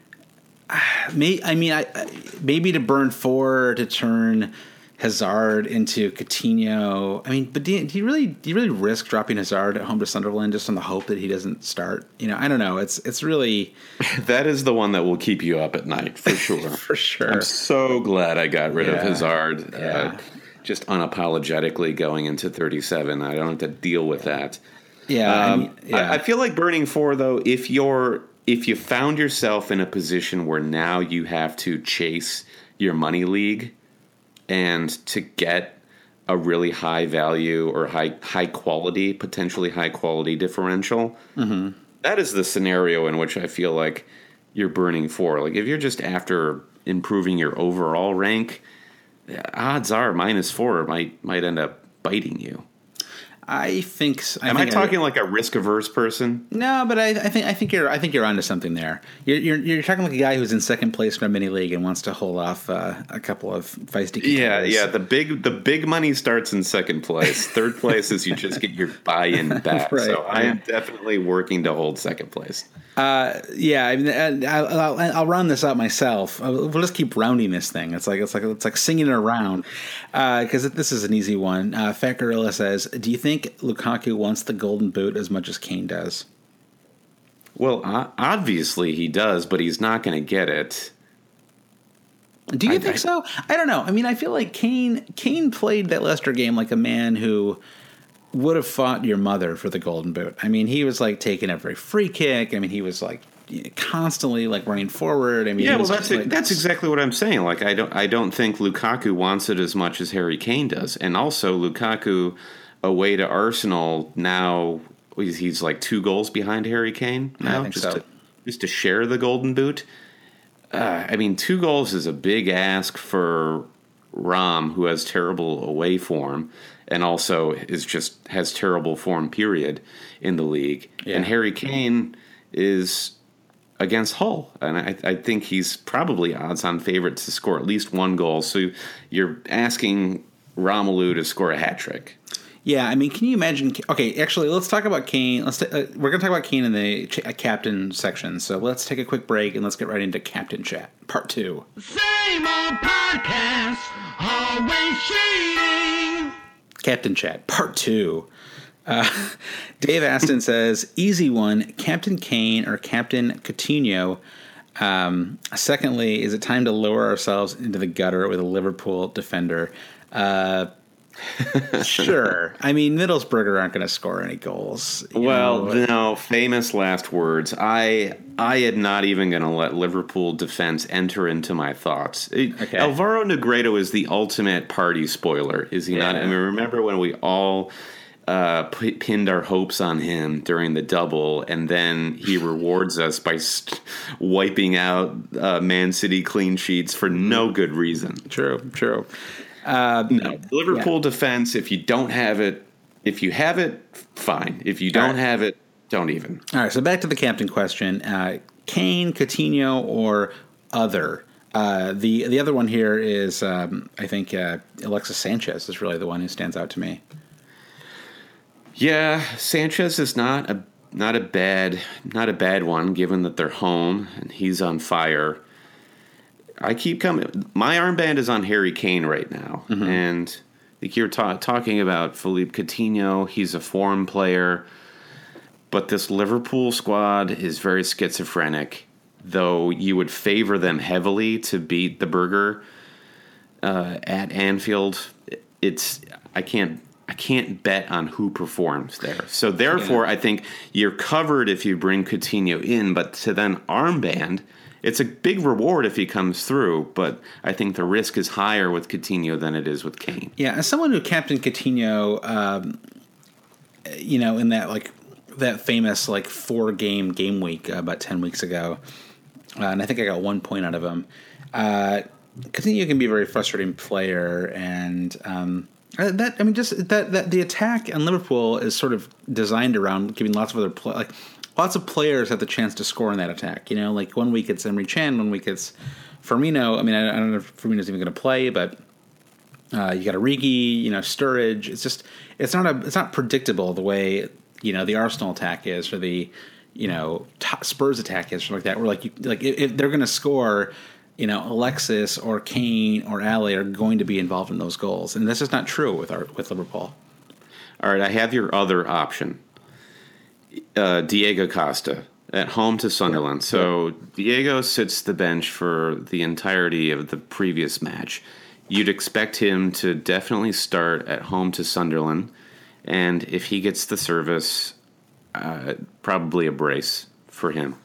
May, I mean, I, maybe to burn four to turn Hazard into Coutinho. I mean, but do you, do you really do you really risk dropping Hazard at home to Sunderland just on the hope that he doesn't start? You know, I don't know. It's it's really That is the one that will keep you up at night for sure. for sure. I'm so glad I got rid of Yeah. Hazard. Yeah. Uh, just unapologetically going into thirty-seven. I don't have to deal with that. Yeah, I Um, mean, yeah. I, I feel like burning four though. If you're if you found yourself in a position where now you have to chase your money league, and to get a really high value or high high quality, potentially high quality differential, mm-hmm. that is the scenario in which I feel like you're burning four. Like if you're just after improving your overall rank, odds are minus four might might end up biting you. I think. s- I Am think I talking like a risk averse person? No, but I, I think I think you're I think you're onto something there. You're, you're you're talking like a guy who's in second place in a mini league and wants to hold off uh, a couple of feisty. Yeah, contenders. yeah. The big the big money starts in second place. Third place is you just get your buy-in back. Right. So I am definitely working to hold second place. Uh, yeah, I mean, I'll, I'll, I'll round this out myself. We'll just keep rounding this thing. It's like it's like it's like singing it around because uh, this is an easy one. Uh, Fat Gorilla says, "Do you think Lukaku wants the Golden Boot as much as Kane does?" Well, o- obviously he does, but he's not going to get it. Do you I- think I- so? I don't know. I mean, I feel like Kane Kane played that Leicester game like a man who would have fought your mother for the Golden Boot. I mean, he was like taking every free kick. I mean, he was like constantly like running forward. I mean, Yeah, he well, was that's like, that's exactly what I'm saying. Like, I don't I don't think Lukaku wants it as much as Harry Kane does, and also Lukaku away to Arsenal now he's, he's like two goals behind Harry Kane now, I think just so. to just to share the Golden Boot. Uh, I mean, two goals is a big ask for Rom, who has terrible away form, and also is just has terrible form. Period in the league, Yeah. and Harry Kane is against Hull, and I, I think he's probably odds-on favorite to score at least one goal. So you're asking Romelu to score a hat trick. Yeah, I mean, can you imagine? Okay, actually, let's talk about Kane. Let's ta- uh, we're going to talk about Kane in the ch- uh, captain section. So let's take a quick break and let's get right into captain chat, part two. Same old podcast, always cheating. Captain chat, part two. Uh, Dave Aston says, "Easy one: Captain Kane or Captain Coutinho." Um, secondly, is it time to lower ourselves into the gutter with a Liverpool defender? Uh, sure. I mean, Middlesbrough aren't going to score any goals. you Well, know. no, famous last words. I I had not even going to let Liverpool defense enter into my thoughts. Okay. Alvaro Negredo is the ultimate party spoiler, is he not? Yeah. I mean, remember when we all uh, p- pinned our hopes on him during the double, and then he rewards us by st- wiping out uh, Man City clean sheets for no good reason. True, true. No, Liverpool defense. If you don't have it, if you have it, fine. If you don't right. have it, don't even. All right, so back to the captain question: uh, Kane, Coutinho, or other? Uh, the the other one here is, um, I think, uh, Alexis Sanchez is really the one who stands out to me. Yeah, Sanchez is not a not a bad not a bad one, given that they're home and he's on fire. I keep coming. My armband is on Harry Kane right now, Mm-hmm. and I think you're ta- talking about Philippe Coutinho. He's a form player, but this Liverpool squad is very schizophrenic. Though you would favor them heavily to beat the Burger uh, at Anfield, it's I can't I can't bet on who performs there. So therefore, Yeah. I think you're covered if you bring Coutinho in, but to then armband. It's a big reward if he comes through, but I think the risk is higher with Coutinho than it is with Kane. Yeah, as someone who captained Coutinho, um, you know, in that like that famous like four game game week uh, about ten weeks ago, uh, and I think I got one point out of him. Uh, Coutinho can be a very frustrating player, and um, that I mean, just that that the attack on Liverpool is sort of designed around giving lots of other play, like lots of players have the chance to score in that attack. You know, like one week it's Emre Can, one week it's Firmino. I mean, I, I don't know if Firmino's even going to play, but uh, you got Origi, you know, Sturridge. It's just it's not a it's not predictable the way you know the Arsenal attack is, or the you know top Spurs attack is, or like that. Where like you, like if, if they're going to score, you know, Alexis or Kane or Ali are going to be involved in those goals, and this is not true with our with Liverpool. All right, I have your other option. Uh, Diego Costa at home to Sunderland. So Diego sits the bench for the entirety of the previous match. You'd expect him to definitely start at home to Sunderland, and if he gets the service, uh, probably a brace for him.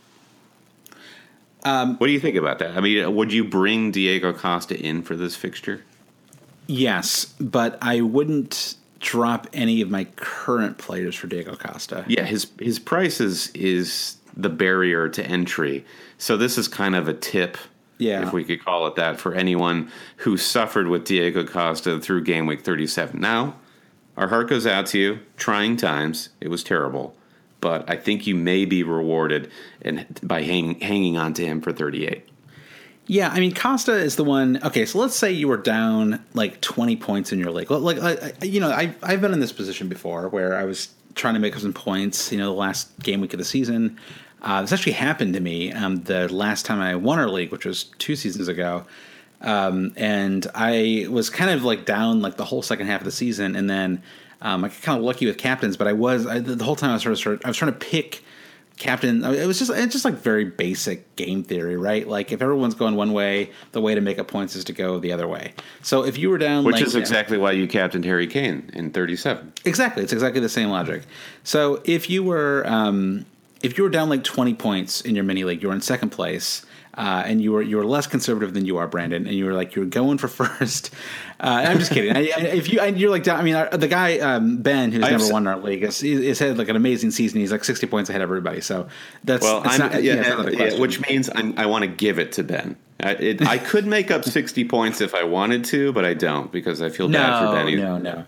Um, what do you think about that? I mean, would you bring Diego Costa in for this fixture? Yes, but I wouldn't drop any of my current players for Diego Costa. Yeah, his his price is is the barrier to entry. So this is kind of a tip, Yeah. if we could call it that, for anyone who suffered with Diego Costa through game week thirty-seven. Now, our heart goes out to you. Trying times. It was terrible. But I think you may be rewarded in, by hang, hanging on to him for thirty-eight. Yeah, I mean, Costa is the one. Okay, so let's say you were down like twenty points in your league. Like, like you know, I, I've been in this position before where I was trying to make up some points, you know, the last game week of the season. Uh, this actually happened to me um, the last time I won our league, which was two seasons ago. Um, and I was kind of like down like the whole second half of the season. And then um, I got kind of lucky with captains, but I was I, the whole time I was sort of, sort of I was trying to pick captain. It was just it's just like very basic game theory, right? Like if everyone's going one way, the way to make up points is to go the other way. So if you were down, which like, is exactly why you captained Harry Kane in thirty-seven. Exactly, it's exactly the same logic. So if you were um, if you were down like twenty points in your mini league, you were in second place. Uh, and you were you were less conservative than you are, Brandon, and you were like you were going for first. Uh, I'm just kidding. I, I, if you I, you're like I mean uh, the guy um, Ben who's I've never s- won our league has, he's had like an amazing season. He's like sixty points ahead of everybody. So that's Well, that's I'm, not, yeah, yeah, it's not a yeah, question. which means I'm, I want to give it to Ben. I, it, I could make up sixty points if I wanted to, but I don't because I feel bad for no, Ben. no, no.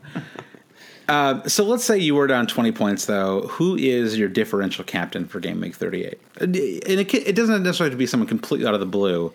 Uh, so let's say you were down twenty points, though. Who is your differential captain for Game Week thirty-eight? And it, it doesn't necessarily have to be someone completely out of the blue,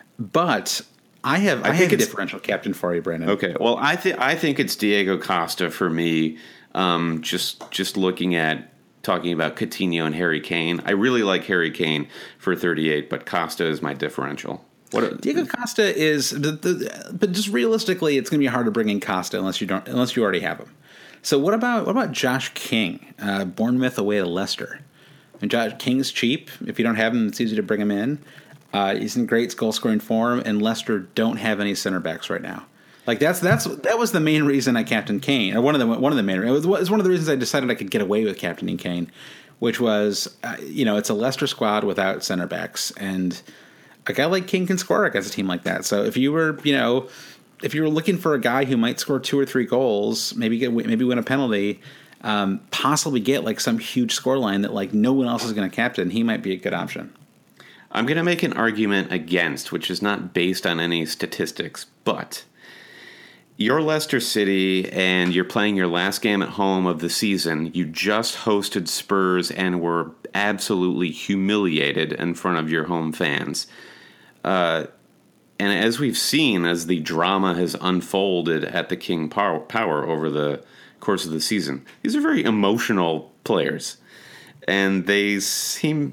but I have I, I have think a it's- differential captain for you, Brandon. Okay, well, I think I think it's Diego Costa for me. Um, just just looking at talking about Coutinho and Harry Kane, I really like Harry Kane for thirty-eight, but Costa is my differential. What a, Diego Costa is, the, the, but just realistically, it's going to be hard to bring in Costa unless you don't unless you already have him. So what about what about Josh King, uh, Bournemouth away to Leicester? And Josh King's cheap. If you don't have him, it's easy to bring him in. Uh, he's in great goal scoring form, and Leicester don't have any center backs right now. Like that's that's that was the main reason I captained Kane, or one of the one of the main. It was, it was one of the reasons I decided I could get away with captaining Kane, which was uh, you know it's a Leicester squad without center backs, and a guy like King can score against a team like that. So if you were you know. If you were looking for a guy who might score two or three goals, maybe get maybe win a penalty, um, possibly get like some huge scoreline that like no one else is going to captain, he might be a good option. I'm going to make an argument against, which is not based on any statistics, but you're Leicester City and you're playing your last game at home of the season. You just hosted Spurs and were absolutely humiliated in front of your home fans. Uh, And as we've seen, as the drama has unfolded at the King Power over the course of the season, these are very emotional players. And they seem...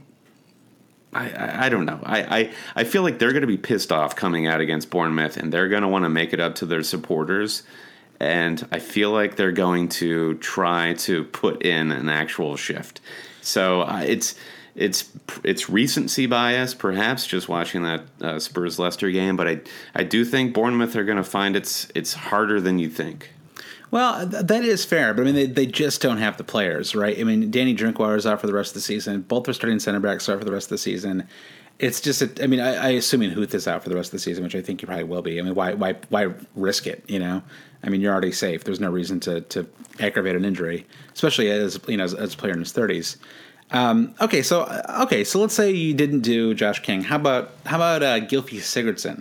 I, I, I don't know. I, I, I feel like they're going to be pissed off coming out against Bournemouth, and they're going to want to make it up to their supporters. And I feel like they're going to try to put in an actual shift. So uh, it's... It's it's recency bias, perhaps, just watching that uh, Spurs Leicester game. But I I do think Bournemouth are going to find it's it's harder than you think. Well, th- that is fair, but I mean they, they just don't have the players, right? I mean Danny Drinkwater is out for the rest of the season. Both their starting center backs are out for the rest of the season. It's just a, I mean I, I assuming Huth is out for the rest of the season, which I think he probably will be. I mean why why why risk it? You know, I mean you're already safe. There's no reason to to aggravate an injury, especially as you know as, as a player in his thirties. Um, okay, so okay, so let's say you didn't do Josh King. How about how about uh, Gylfi Sigurdsson,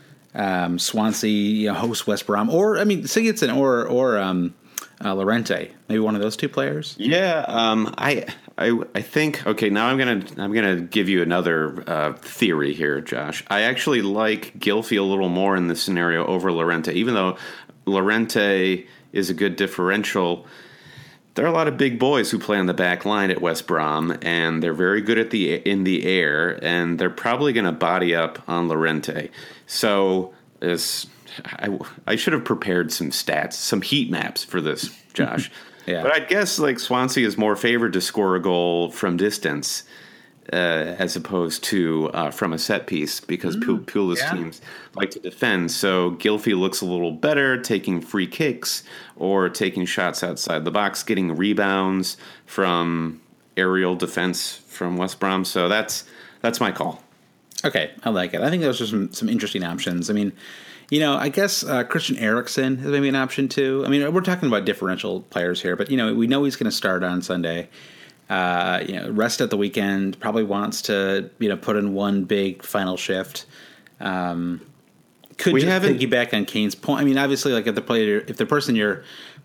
um, Swansea you know, host West Brom, or I mean Sigurdsson or or um, uh, Llorente, maybe one of those two players. Yeah, um, I I I think okay. Now I'm gonna I'm gonna give you another uh, theory here, Josh. I actually like Gylfi a little more in this scenario over Llorente, even though Llorente is a good differential. There are a lot of big boys who play on the back line at West Brom, and they're very good at the in the air, and they're probably going to body up on Llorente. So as I, I should have prepared some stats, some heat maps for this, Josh. Yeah. But I'd guess like Swansea is more favored to score a goal from distance uh, as opposed to uh, from a set piece because mm, Pulis yeah. teams like to defend. So Gylfi looks a little better taking free kicks or taking shots outside the box, getting rebounds from aerial defense from West Brom. So that's that's my call. Okay, I like it. I think those are some, some interesting options. I mean, you know, I guess uh, Christian Eriksen is maybe an option too. I mean, we're talking about differential players here, but, you know, we know he's going to start on Sunday. Uh, you know, rest at the weekend, probably wants to, you know, put in one big final shift. Um, could we just haven't... piggyback on Kane's point. I mean, obviously, like if the player, if the person you're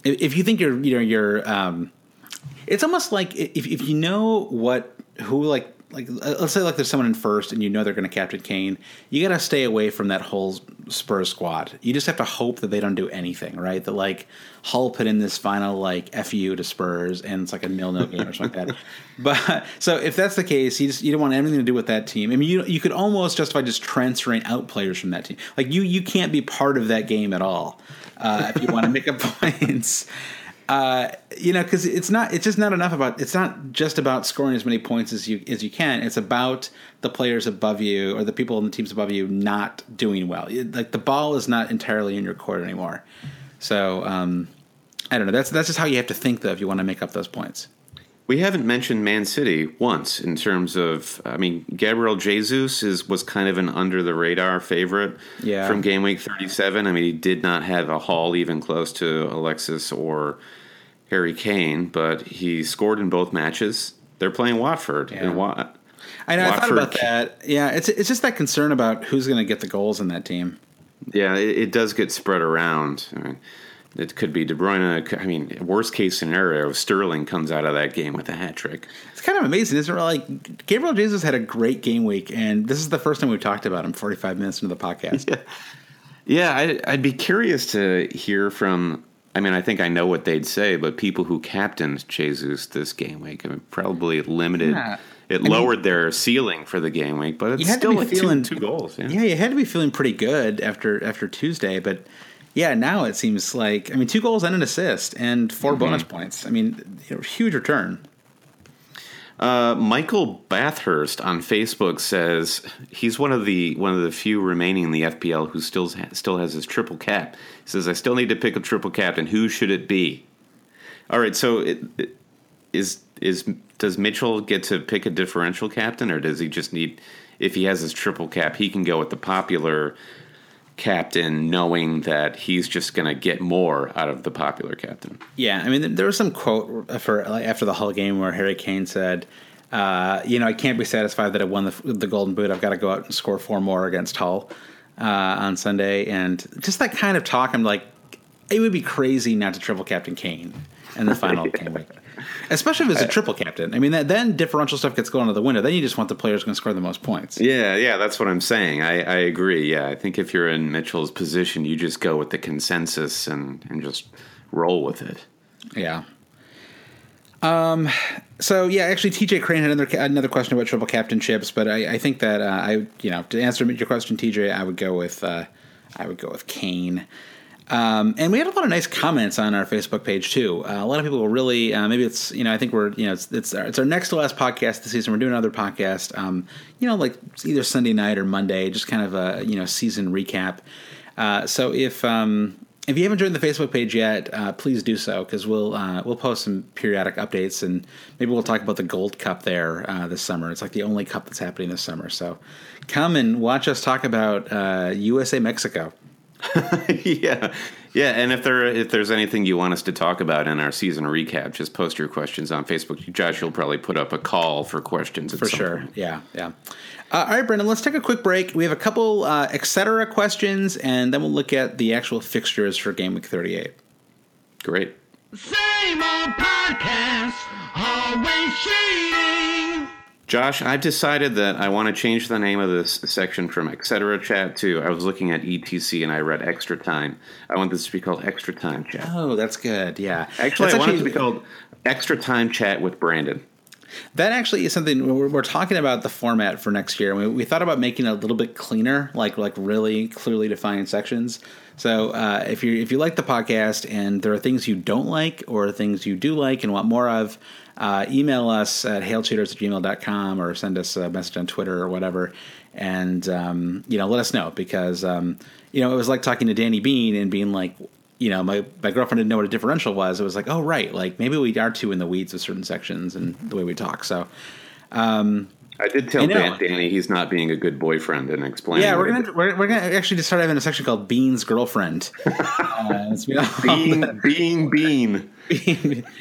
if, if you think you're you know you're um, it's almost like if if you know what who like. Like, let's say like there's someone in first and you know they're going to captain Kane. You got to stay away from that whole Spurs squad. You just have to hope that they don't do anything, right? That like Hull put in this final like F U to Spurs and it's like a nil-nil game or something like that. But so if that's the case, you just you don't want anything to do with that team. I mean, you you could almost justify just transferring out players from that team. Like you you can't be part of that game at all uh, if you want to make up points. Uh, you know, because it's not, it's just not enough about, it's not just about scoring as many points as you as you can. It's about the players above you or the people in the teams above you not doing well. It, like the ball is not entirely in your court anymore. So um, I don't know. That's that's just how you have to think though if you want to make up those points. We haven't mentioned Man City once in terms of, I mean, Gabriel Jesus is was kind of an under the radar favorite yeah. from game week thirty-seven. I mean, he did not have a haul even close to Alexis or Harry Kane, but he scored in both matches. They're playing Watford. Yeah. And Wat- I know. Watford, I thought about that. Yeah, it's it's just that concern about who's going to get the goals in that team. Yeah, it, it does get spread around. I mean, it could be De Bruyne. I mean, worst case scenario, Sterling comes out of that game with a hat trick. It's kind of amazing, isn't it? Like Gabriel Jesus had a great game week, and this is the first time we've talked about him forty-five minutes into the podcast. Yeah, yeah I, I'd be curious to hear from. I mean, I think I know what they'd say, but people who captained Jesus this game week, I mean, probably limited. Yeah. It I lowered mean, their ceiling for the game week, but it's you had still to be like feeling, two, two goals. Yeah. yeah, you had to be feeling pretty good after after Tuesday, but yeah, now it seems like I mean, two goals and an assist and four mm-hmm. bonus points. I mean, you know, huge return. Uh, Michael Bathurst on Facebook says he's one of the one of the few remaining in the F P L who still still has his triple cap. He says, "I still need to pick a triple captain. Who should it be?" All right, so it, it, is is does Mitchell get to pick a differential captain, or does he just need, if he has his triple cap, he can go with the popular captain, knowing that he's just going to get more out of the popular captain? Yeah, I mean, there was some quote for like, after the Hull game where Harry Kane said, uh, "You know, I can't be satisfied that I won the, the Golden Boot. I've got to go out and score four more against Hull uh, on Sunday." And just that kind of talk, I'm like, it would be crazy not to triple captain Kane in the final game week, especially if it's a triple captain. I mean, that, then differential stuff gets going out the window. Then you just want the players going to score the most points. Yeah, yeah, that's what I'm saying. I, I agree. Yeah, I think if you're in Mitchell's position, you just go with the consensus and, and just roll with it. Yeah. Um. So yeah, actually, T J Crane had another another question about triple captainships, but I, I think that uh, I you know to answer your question, T J, I would go with uh, I would go with Kane. Um, and we had a lot of nice comments on our Facebook page too. Uh, a lot of people were really, uh, maybe it's, you know, I think we're, you know, it's, it's our, it's our next to last podcast this season. We're doing another podcast, um, you know, like either Sunday night or Monday, just kind of a, you know, season recap. Uh, so if, um, if you haven't joined the Facebook page yet, uh, please do so, because we'll, uh, we'll post some periodic updates, and maybe we'll talk about the Gold Cup there, uh, this summer. It's like the only cup that's happening this summer. So come and watch us talk about, uh, U S A Mexico. yeah, yeah. And if there if there's anything you want us to talk about in our season recap, just post your questions on Facebook. Josh, you'll probably put up a call for questions. At for some sure. point. Yeah, yeah. Uh, all right, Brendan. Let's take a quick break. We have a couple uh, et cetera questions, and then we'll look at the actual fixtures for Game Week thirty-eight. Great. Same old podcast, always cheating. Josh, I've decided that I want to change the name of this section from et cetera chat to, I was looking at E T C and I read extra time. I want this to be called extra time chat. Oh, that's good. Yeah. Actually, that's I want actually, it to be called extra time chat with Brandon. That actually is something we're, we're talking about the format for next year. We, we thought about making it a little bit cleaner, like like really clearly defined sections. So uh, if you if you like the podcast and there are things you don't like or things you do like and want more of, uh, email us at hail cheaters at gmail dot com or send us a message on Twitter or whatever, and um, you know let us know, because um, you know it was like talking to Danny Bean and being like, you know, my, my girlfriend didn't know what a differential was. It was like, oh, right. Like, maybe we are too in the weeds with certain sections and the way we talk. So, um, I did tell Dan, Danny he's not being a good boyfriend and explaining. Yeah, we're going to we're, we're gonna actually just start having a section called Bean's Girlfriend. uh, bean, bean, bean. bean.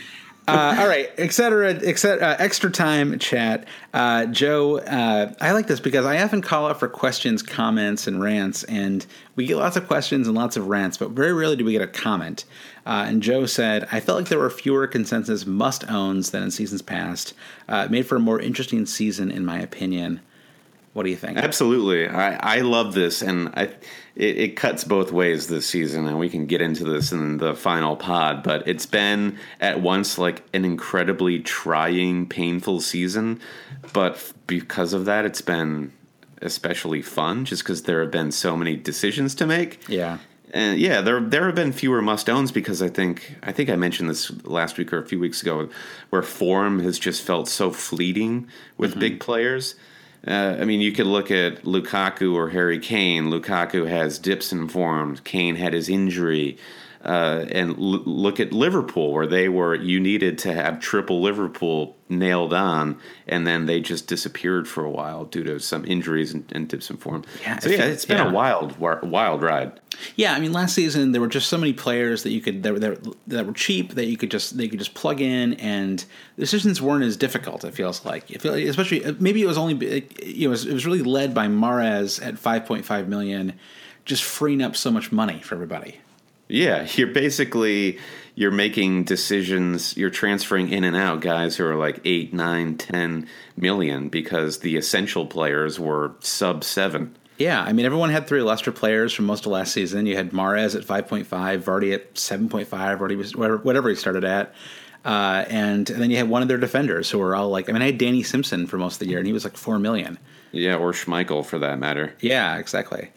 uh, all right, et cetera, et cetera, uh, extra time chat. Uh, Joe, uh, I like this because I often call out for questions, comments, and rants, and we get lots of questions and lots of rants, but very rarely do we get a comment. Uh, and Joe said, I felt like there were fewer consensus must-owns than in seasons past. Uh, it made for a more interesting season, in my opinion. What do you think? Absolutely. I, I love this, and I it, it cuts both ways this season, and we can get into this in the final pod, but it's been at once like an incredibly trying, painful season, but because of that, it's been especially fun, just because there have been so many decisions to make. Yeah. And yeah, there there have been fewer must-owns because I think I think I mentioned this last week or a few weeks ago, where form has just felt so fleeting with mm-hmm. big players. Uh, I mean, you could look at Lukaku or Harry Kane. Lukaku has dips in form. Kane had his injury. Uh, and l- look at Liverpool, where they were, you needed to have triple Liverpool nailed on, and then they just disappeared for a while due to some injuries and, and dips in form. Yeah, so yeah, it's been yeah. a wild, wild ride. Yeah, I mean, last season there were just so many players that you could that were, that were, that were cheap that you could just they could just plug in, and the decisions weren't as difficult. It feels like, it feels, especially maybe it was only you know it was, it was really led by Mahrez at five point five million, just freeing up so much money for everybody. Yeah, you're basically you're making decisions. You're transferring in and out guys who are like eight, nine, ten million because the essential players were sub seven. Yeah, I mean, everyone had three Leicester players from most of last season. You had Mahrez at five point five, Vardy at seven point five, Vardy was whatever, whatever he started at, uh, and, and then you had one of their defenders who were all like, I mean, I had Danny Simpson for most of the year, and he was like four million. Yeah, or Schmeichel for that matter. Yeah, exactly.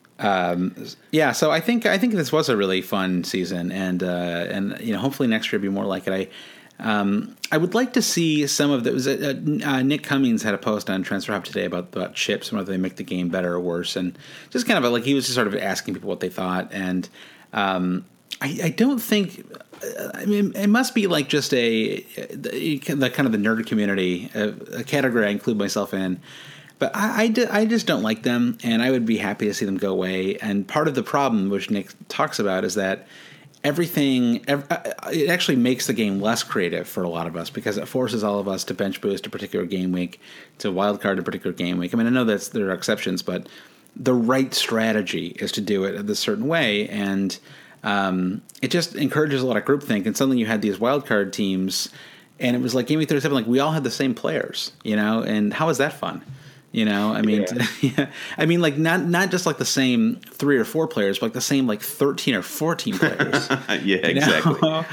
Um, yeah, so I think I think this was a really fun season, and uh, and you know, hopefully next year will be more like it. I um, I would like to see some of the. Was uh, uh, Nick Cummings had a post on Transfer Hub today about about chips and whether they make the game better or worse, and just kind of a, like he was just sort of asking people what they thought, and um, I, I don't think. I mean, it must be like just a the, the kind of the nerd community, a, a category I include myself in. But I, I, I just don't like them, and I would be happy to see them go away. And part of the problem, which Nick talks about, is that everything, it actually makes the game less creative for a lot of us because it forces all of us to bench boost a particular game week, to wildcard a particular game week. I mean, I know that there are exceptions, but the right strategy is to do it this certain way, and um, it just encourages a lot of groupthink. And suddenly you had these wildcard teams, and it was like Game Week thirty-seven, like we all had the same players, you know, and how is that fun? You know, I mean, yeah. yeah. I mean, like not not just like the same three or four players, but like the same like thirteen or fourteen players. yeah, exactly. Uh,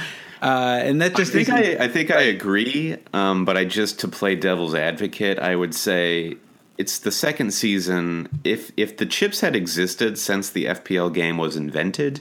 and that just I think I, I think I agree, um, but I just to play devil's advocate, I would say it's the second season. If if the chips had existed since the F P L game was invented,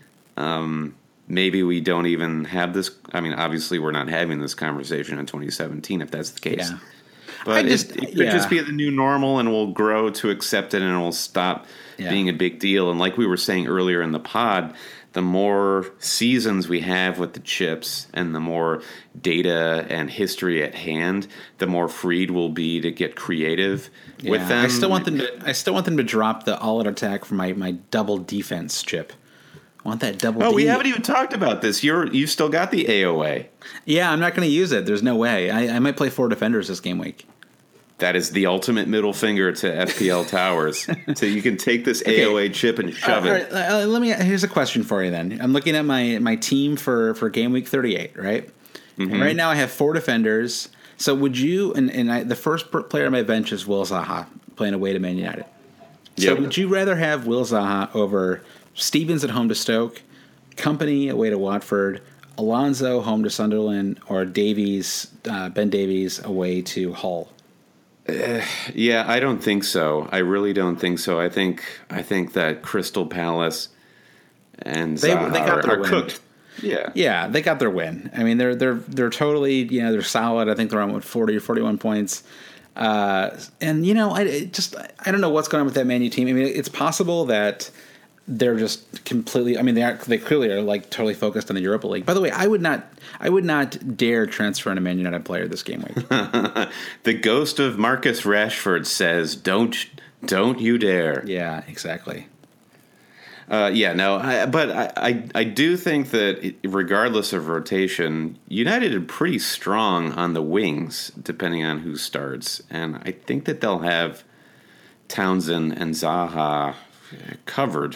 um, maybe we don't even have this. I mean, obviously, we're not having this conversation in twenty seventeen if that's the case. Yeah. But just, it, it could yeah. just be the new normal, and we'll grow to accept it, and it will stop yeah. being a big deal. And like we were saying earlier in the pod, the more seasons we have with the chips and the more data and history at hand, the more freed we'll be to get creative yeah. with them. I still want them to. I still want them to drop the all-out attack for my, my double defense chip. I want that double. Oh, D. we haven't even talked about this. You're you've still got the A O A. Yeah, I'm not going to use it. There's no way. I, I might play four defenders this game week. That is the ultimate middle finger to F P L Towers. So you can take this okay. A O A chip and shove uh, it. All right, uh, let me. Here's a question for you. Then I'm looking at my, my team for, for game week thirty-eight. Right. Mm-hmm. And right now I have four defenders. So would you? And, and I, the first player on my bench is Will Zaha playing away to Man United. So yep. would you rather have Will Zaha over Stevens at home to Stoke, Company away to Watford, Alonso home to Sunderland, or Davies uh, Ben Davies away to Hull? Uh, yeah, I don't think so. I really don't think so. I think I think that Crystal Palace and they, Zaha they got are, their are win. cooked. Yeah, yeah, they got their win. I mean, they're they're they're totally you know they're solid. I think they're on what, forty or forty-one points. Uh, and you know, I it just I don't know what's going on with that Man U team. I mean, it's possible that they're just completely. I mean, they are. They clearly are like totally focused on the Europa League. By the way, I would not. I would not dare transfer in a Man United player this game week. The ghost of Marcus Rashford says, "Don't, don't you dare." Yeah, exactly. Uh, yeah, no, I, but I, I, I do think that it, regardless of rotation, United are pretty strong on the wings, depending on who starts. And I think that they'll have Townsend and Zaha covered.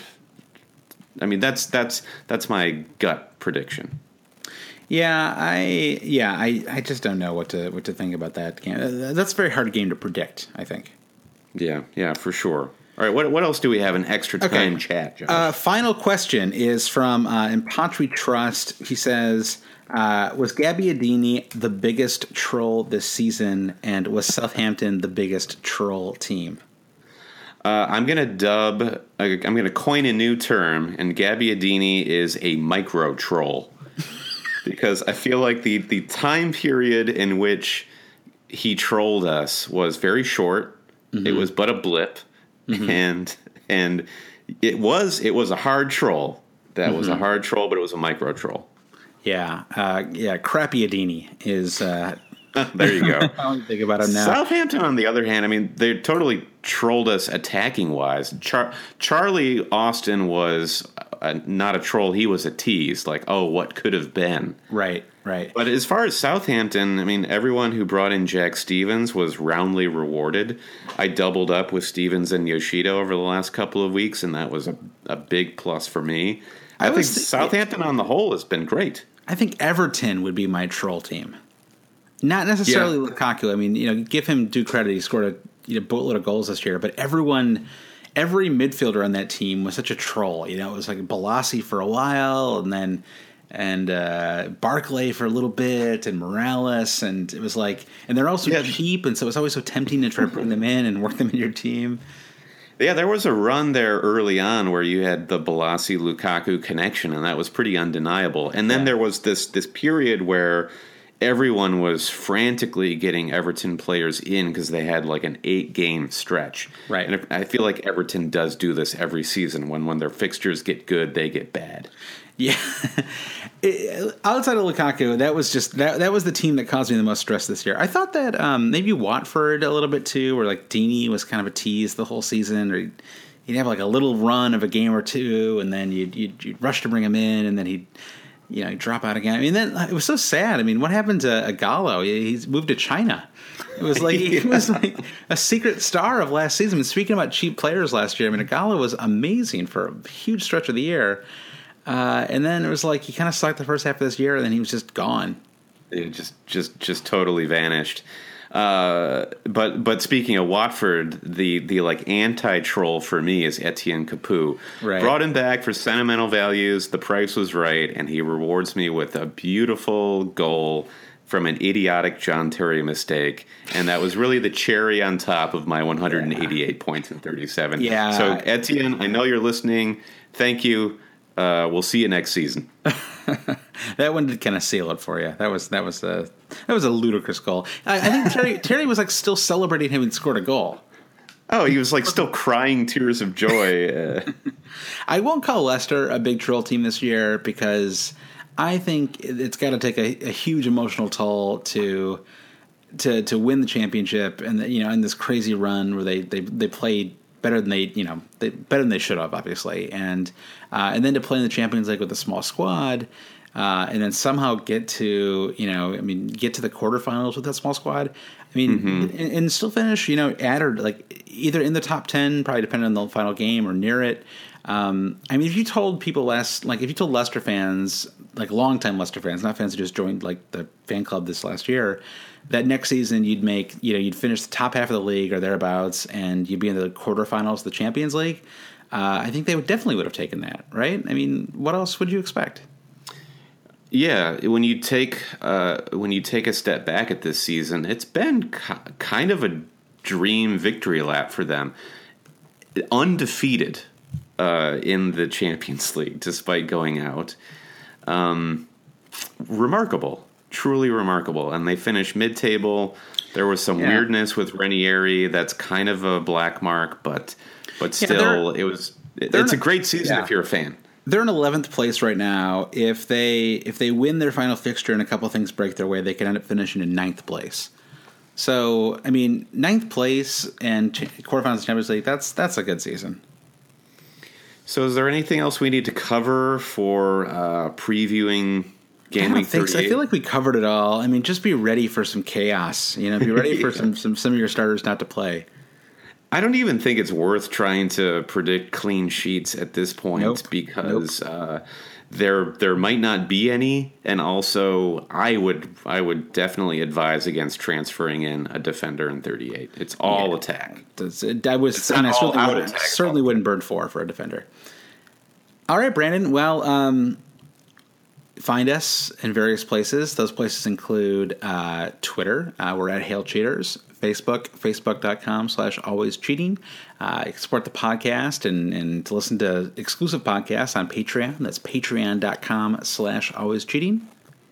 I mean, that's that's that's my gut prediction. Yeah, I yeah, I, I just don't know what to what to think about that game. That's a very hard game to predict, I think. Yeah, yeah, for sure. All right, what what else do we have in extra time okay. chat, Josh? Uh, final question is from uh, Impantry Trust. He says, uh, was Gabbiadini the biggest troll this season, and was Southampton the biggest troll team? Uh, I'm going to dub, uh, I'm going to coin a new term, and Gabbiadini is a micro troll. Because I feel like the, the time period in which he trolled us was very short. Mm-hmm. It was but a blip. Mm-hmm. And and it was it was a hard troll. That mm-hmm. was a hard troll, but it was a micro troll. Yeah, uh, yeah. Crappyadini is. Uh, there you go. I don't think about him now. Southampton, on the other hand, I mean, they totally trolled us attacking wise. Char- Charlie Austin was a, not a troll; he was a tease. Like, oh, what could have been? Right, right. But as far as Southampton, I mean, everyone who brought in Jack Stevens was roundly rewarded. I doubled up with Stevens and Yoshida over the last couple of weeks, and that was a, a big plus for me. I, I think th- Southampton on the whole has been great. I think Everton would be my troll team. Not necessarily yeah. Lukaku. I mean, you know, give him due credit. He scored a you know, boatload of goals this year. But everyone, every midfielder on that team was such a troll. You know, it was like Balassi for a while, and then and uh, Barclay for a little bit, and Morales, and it was like, and they're also yeah. cheap, and so it's always so tempting to try to bring them in and work them in your team. Yeah, there was a run there early on where you had the Balassi-Lukaku connection, and that was pretty undeniable. And then yeah. there was this this period where everyone was frantically getting Everton players in because they had like an eight-game stretch. Right. And I feel like Everton does do this every season. When when their fixtures get good, they get bad. Yeah. It, outside of Lukaku, that was just that that was the team that caused me the most stress this year. I thought that um, maybe Watford a little bit too, where like Deeney was kind of a tease the whole season, or he'd, he'd have like a little run of a game or two, and then you'd, you'd, you'd rush to bring him in, and then he'd you know drop out again. I mean, then it was so sad. I mean, what happened to Agallo? He's moved to China. It was like yeah. he was like a secret star of last season. And speaking about cheap players last year, I mean, Agallo was amazing for a huge stretch of the year. Uh, and then it was like he kind of sucked the first half of this year, and then he was just gone. It just, just, just totally vanished. Uh, but, but speaking of Watford, the, the like anti-troll for me is Etienne Capoue. Right. Brought him back for sentimental values. The price was right, and he rewards me with a beautiful goal from an idiotic John Terry mistake, and that was really the cherry on top of my one hundred eighty-eight yeah. points in thirty-seven. Yeah. So Etienne, I know you're listening. Thank you. Uh, we'll see you next season. That one did kind of seal it for you. That was that was a that was a ludicrous goal. I, I think Terry Terry was like still celebrating him and scored a goal. Oh, he was like still crying tears of joy. Uh. I won't call Leicester a big troll team this year because I think it's got to take a, a huge emotional toll to to to win the championship, and the, you know in this crazy run where they they, they played better than they, you know, they, better than they should have, obviously, and uh, and then to play in the Champions League with a small squad, uh, and then somehow get to, you know, I mean, get to the quarterfinals with that small squad. I mean, mm-hmm. and, and still finish, you know, at or like either in the top ten, probably depending on the final game, or near it. Um, I mean, if you told people last, like if you told Leicester fans, like longtime Leicester fans, not fans who just joined like the fan club this last year, that next season you'd make, you know, you'd finish the top half of the league or thereabouts, and you'd be in the quarterfinals of the Champions League, uh, I think they would definitely would have taken that, right? I mean, what else would you expect? Yeah, when you take uh, when you take a step back at this season, it's been ki- kind of a dream victory lap for them, undefeated uh, in the Champions League despite going out. Um, remarkable. Truly remarkable. And they finished mid-table. There was some yeah. weirdness with Ranieri. That's kind of a black mark, but but still, yeah, it was. It, it's a great season yeah. if you're a fan. They're in eleventh place right now. If they if they win their final fixture and a couple things break their way, they could end up finishing in ninth place. So, I mean, ninth place and quarterfinals of the Champions League, that's that's a good season. So is there anything else we need to cover for uh, previewing Game Week thirty-eight? So. I feel like we covered it all. I mean, just be ready for some chaos. You know, be ready for yeah. some, some some of your starters not to play. I don't even think it's worth trying to predict clean sheets at this point nope. because nope. Uh, there there might not be any, and also I would I would definitely advise against transferring in a defender in thirty-eight. It's all yeah. attack. It, I was and I certainly, would, attack, certainly wouldn't burn four for a defender. All right, Brandon. Well, um, find us in various places. Those places include uh, Twitter. Uh, we're at Hail Cheaters. Facebook, facebook.com slash always cheating. Uh, support the podcast and, and to listen to exclusive podcasts on Patreon. That's patreon.com slash always cheating.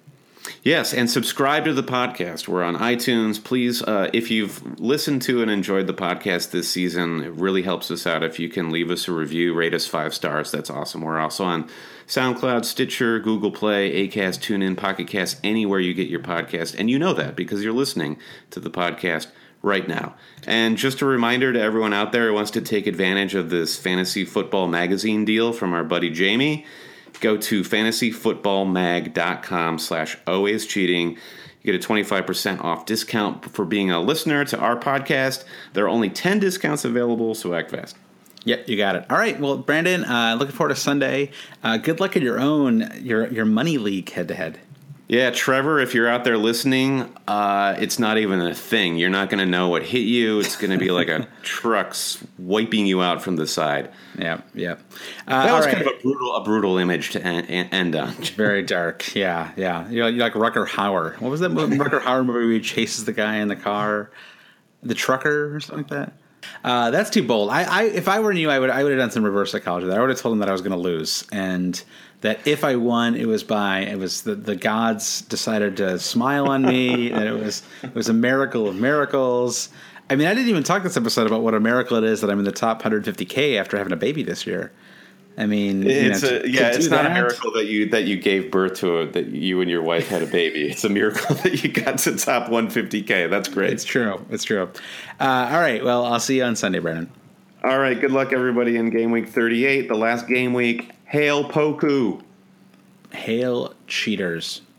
Yes, and subscribe to the podcast. We're on iTunes. Please, uh, if you've listened to and enjoyed the podcast this season, it really helps us out if you can leave us a review, rate us five stars. That's awesome. We're also on SoundCloud, Stitcher, Google Play, Acast, TuneIn, Pocket Cast, anywhere you get your podcast. And you know that because you're listening to the podcast right now. And just a reminder to everyone out there who wants to take advantage of this fantasy football magazine deal from our buddy Jamie, go to fantasyfootballmag.com slash always cheating. You get a twenty-five percent off discount for being a listener to our podcast. There are only ten discounts available, so act fast. Yep, you got it. All right, well, Brandon, uh, looking forward to Sunday. Uh, good luck in your own, your your money league head-to-head. Yeah, Trevor, if you're out there listening, uh, it's not even a thing. You're not going to know what hit you. It's going to be like a truck wiping you out from the side. Yeah, yeah. Uh, that was right. kind of a brutal, a brutal image to end, end on. Very dark. Yeah, yeah. You're, you're like Rucker Hauer. What was that movie? Rucker Hauer movie where he chases the guy in the car, the trucker or something like that. Uh, that's too bold. I, I, if I were you, I would, I would have done some reverse psychology there. I would have told him that I was going to lose, and that if I won, it was by it was the, the gods decided to smile on me, and it was it was a miracle of miracles. I mean, I didn't even talk this episode about what a miracle it is that I'm in the top one hundred fifty K after having a baby this year. I mean, it's you know, a, to, yeah, to it's not that, a miracle that you that you gave birth to a, that you and your wife had a baby. It's a miracle that you got to top one hundred fifty K. That's great. It's true. It's true. Uh, all right. Well, I'll see you on Sunday, Brandon. All right. Good luck, everybody, in Game Week thirty-eight, the last game week. Hail Poku. Hail Cheaters.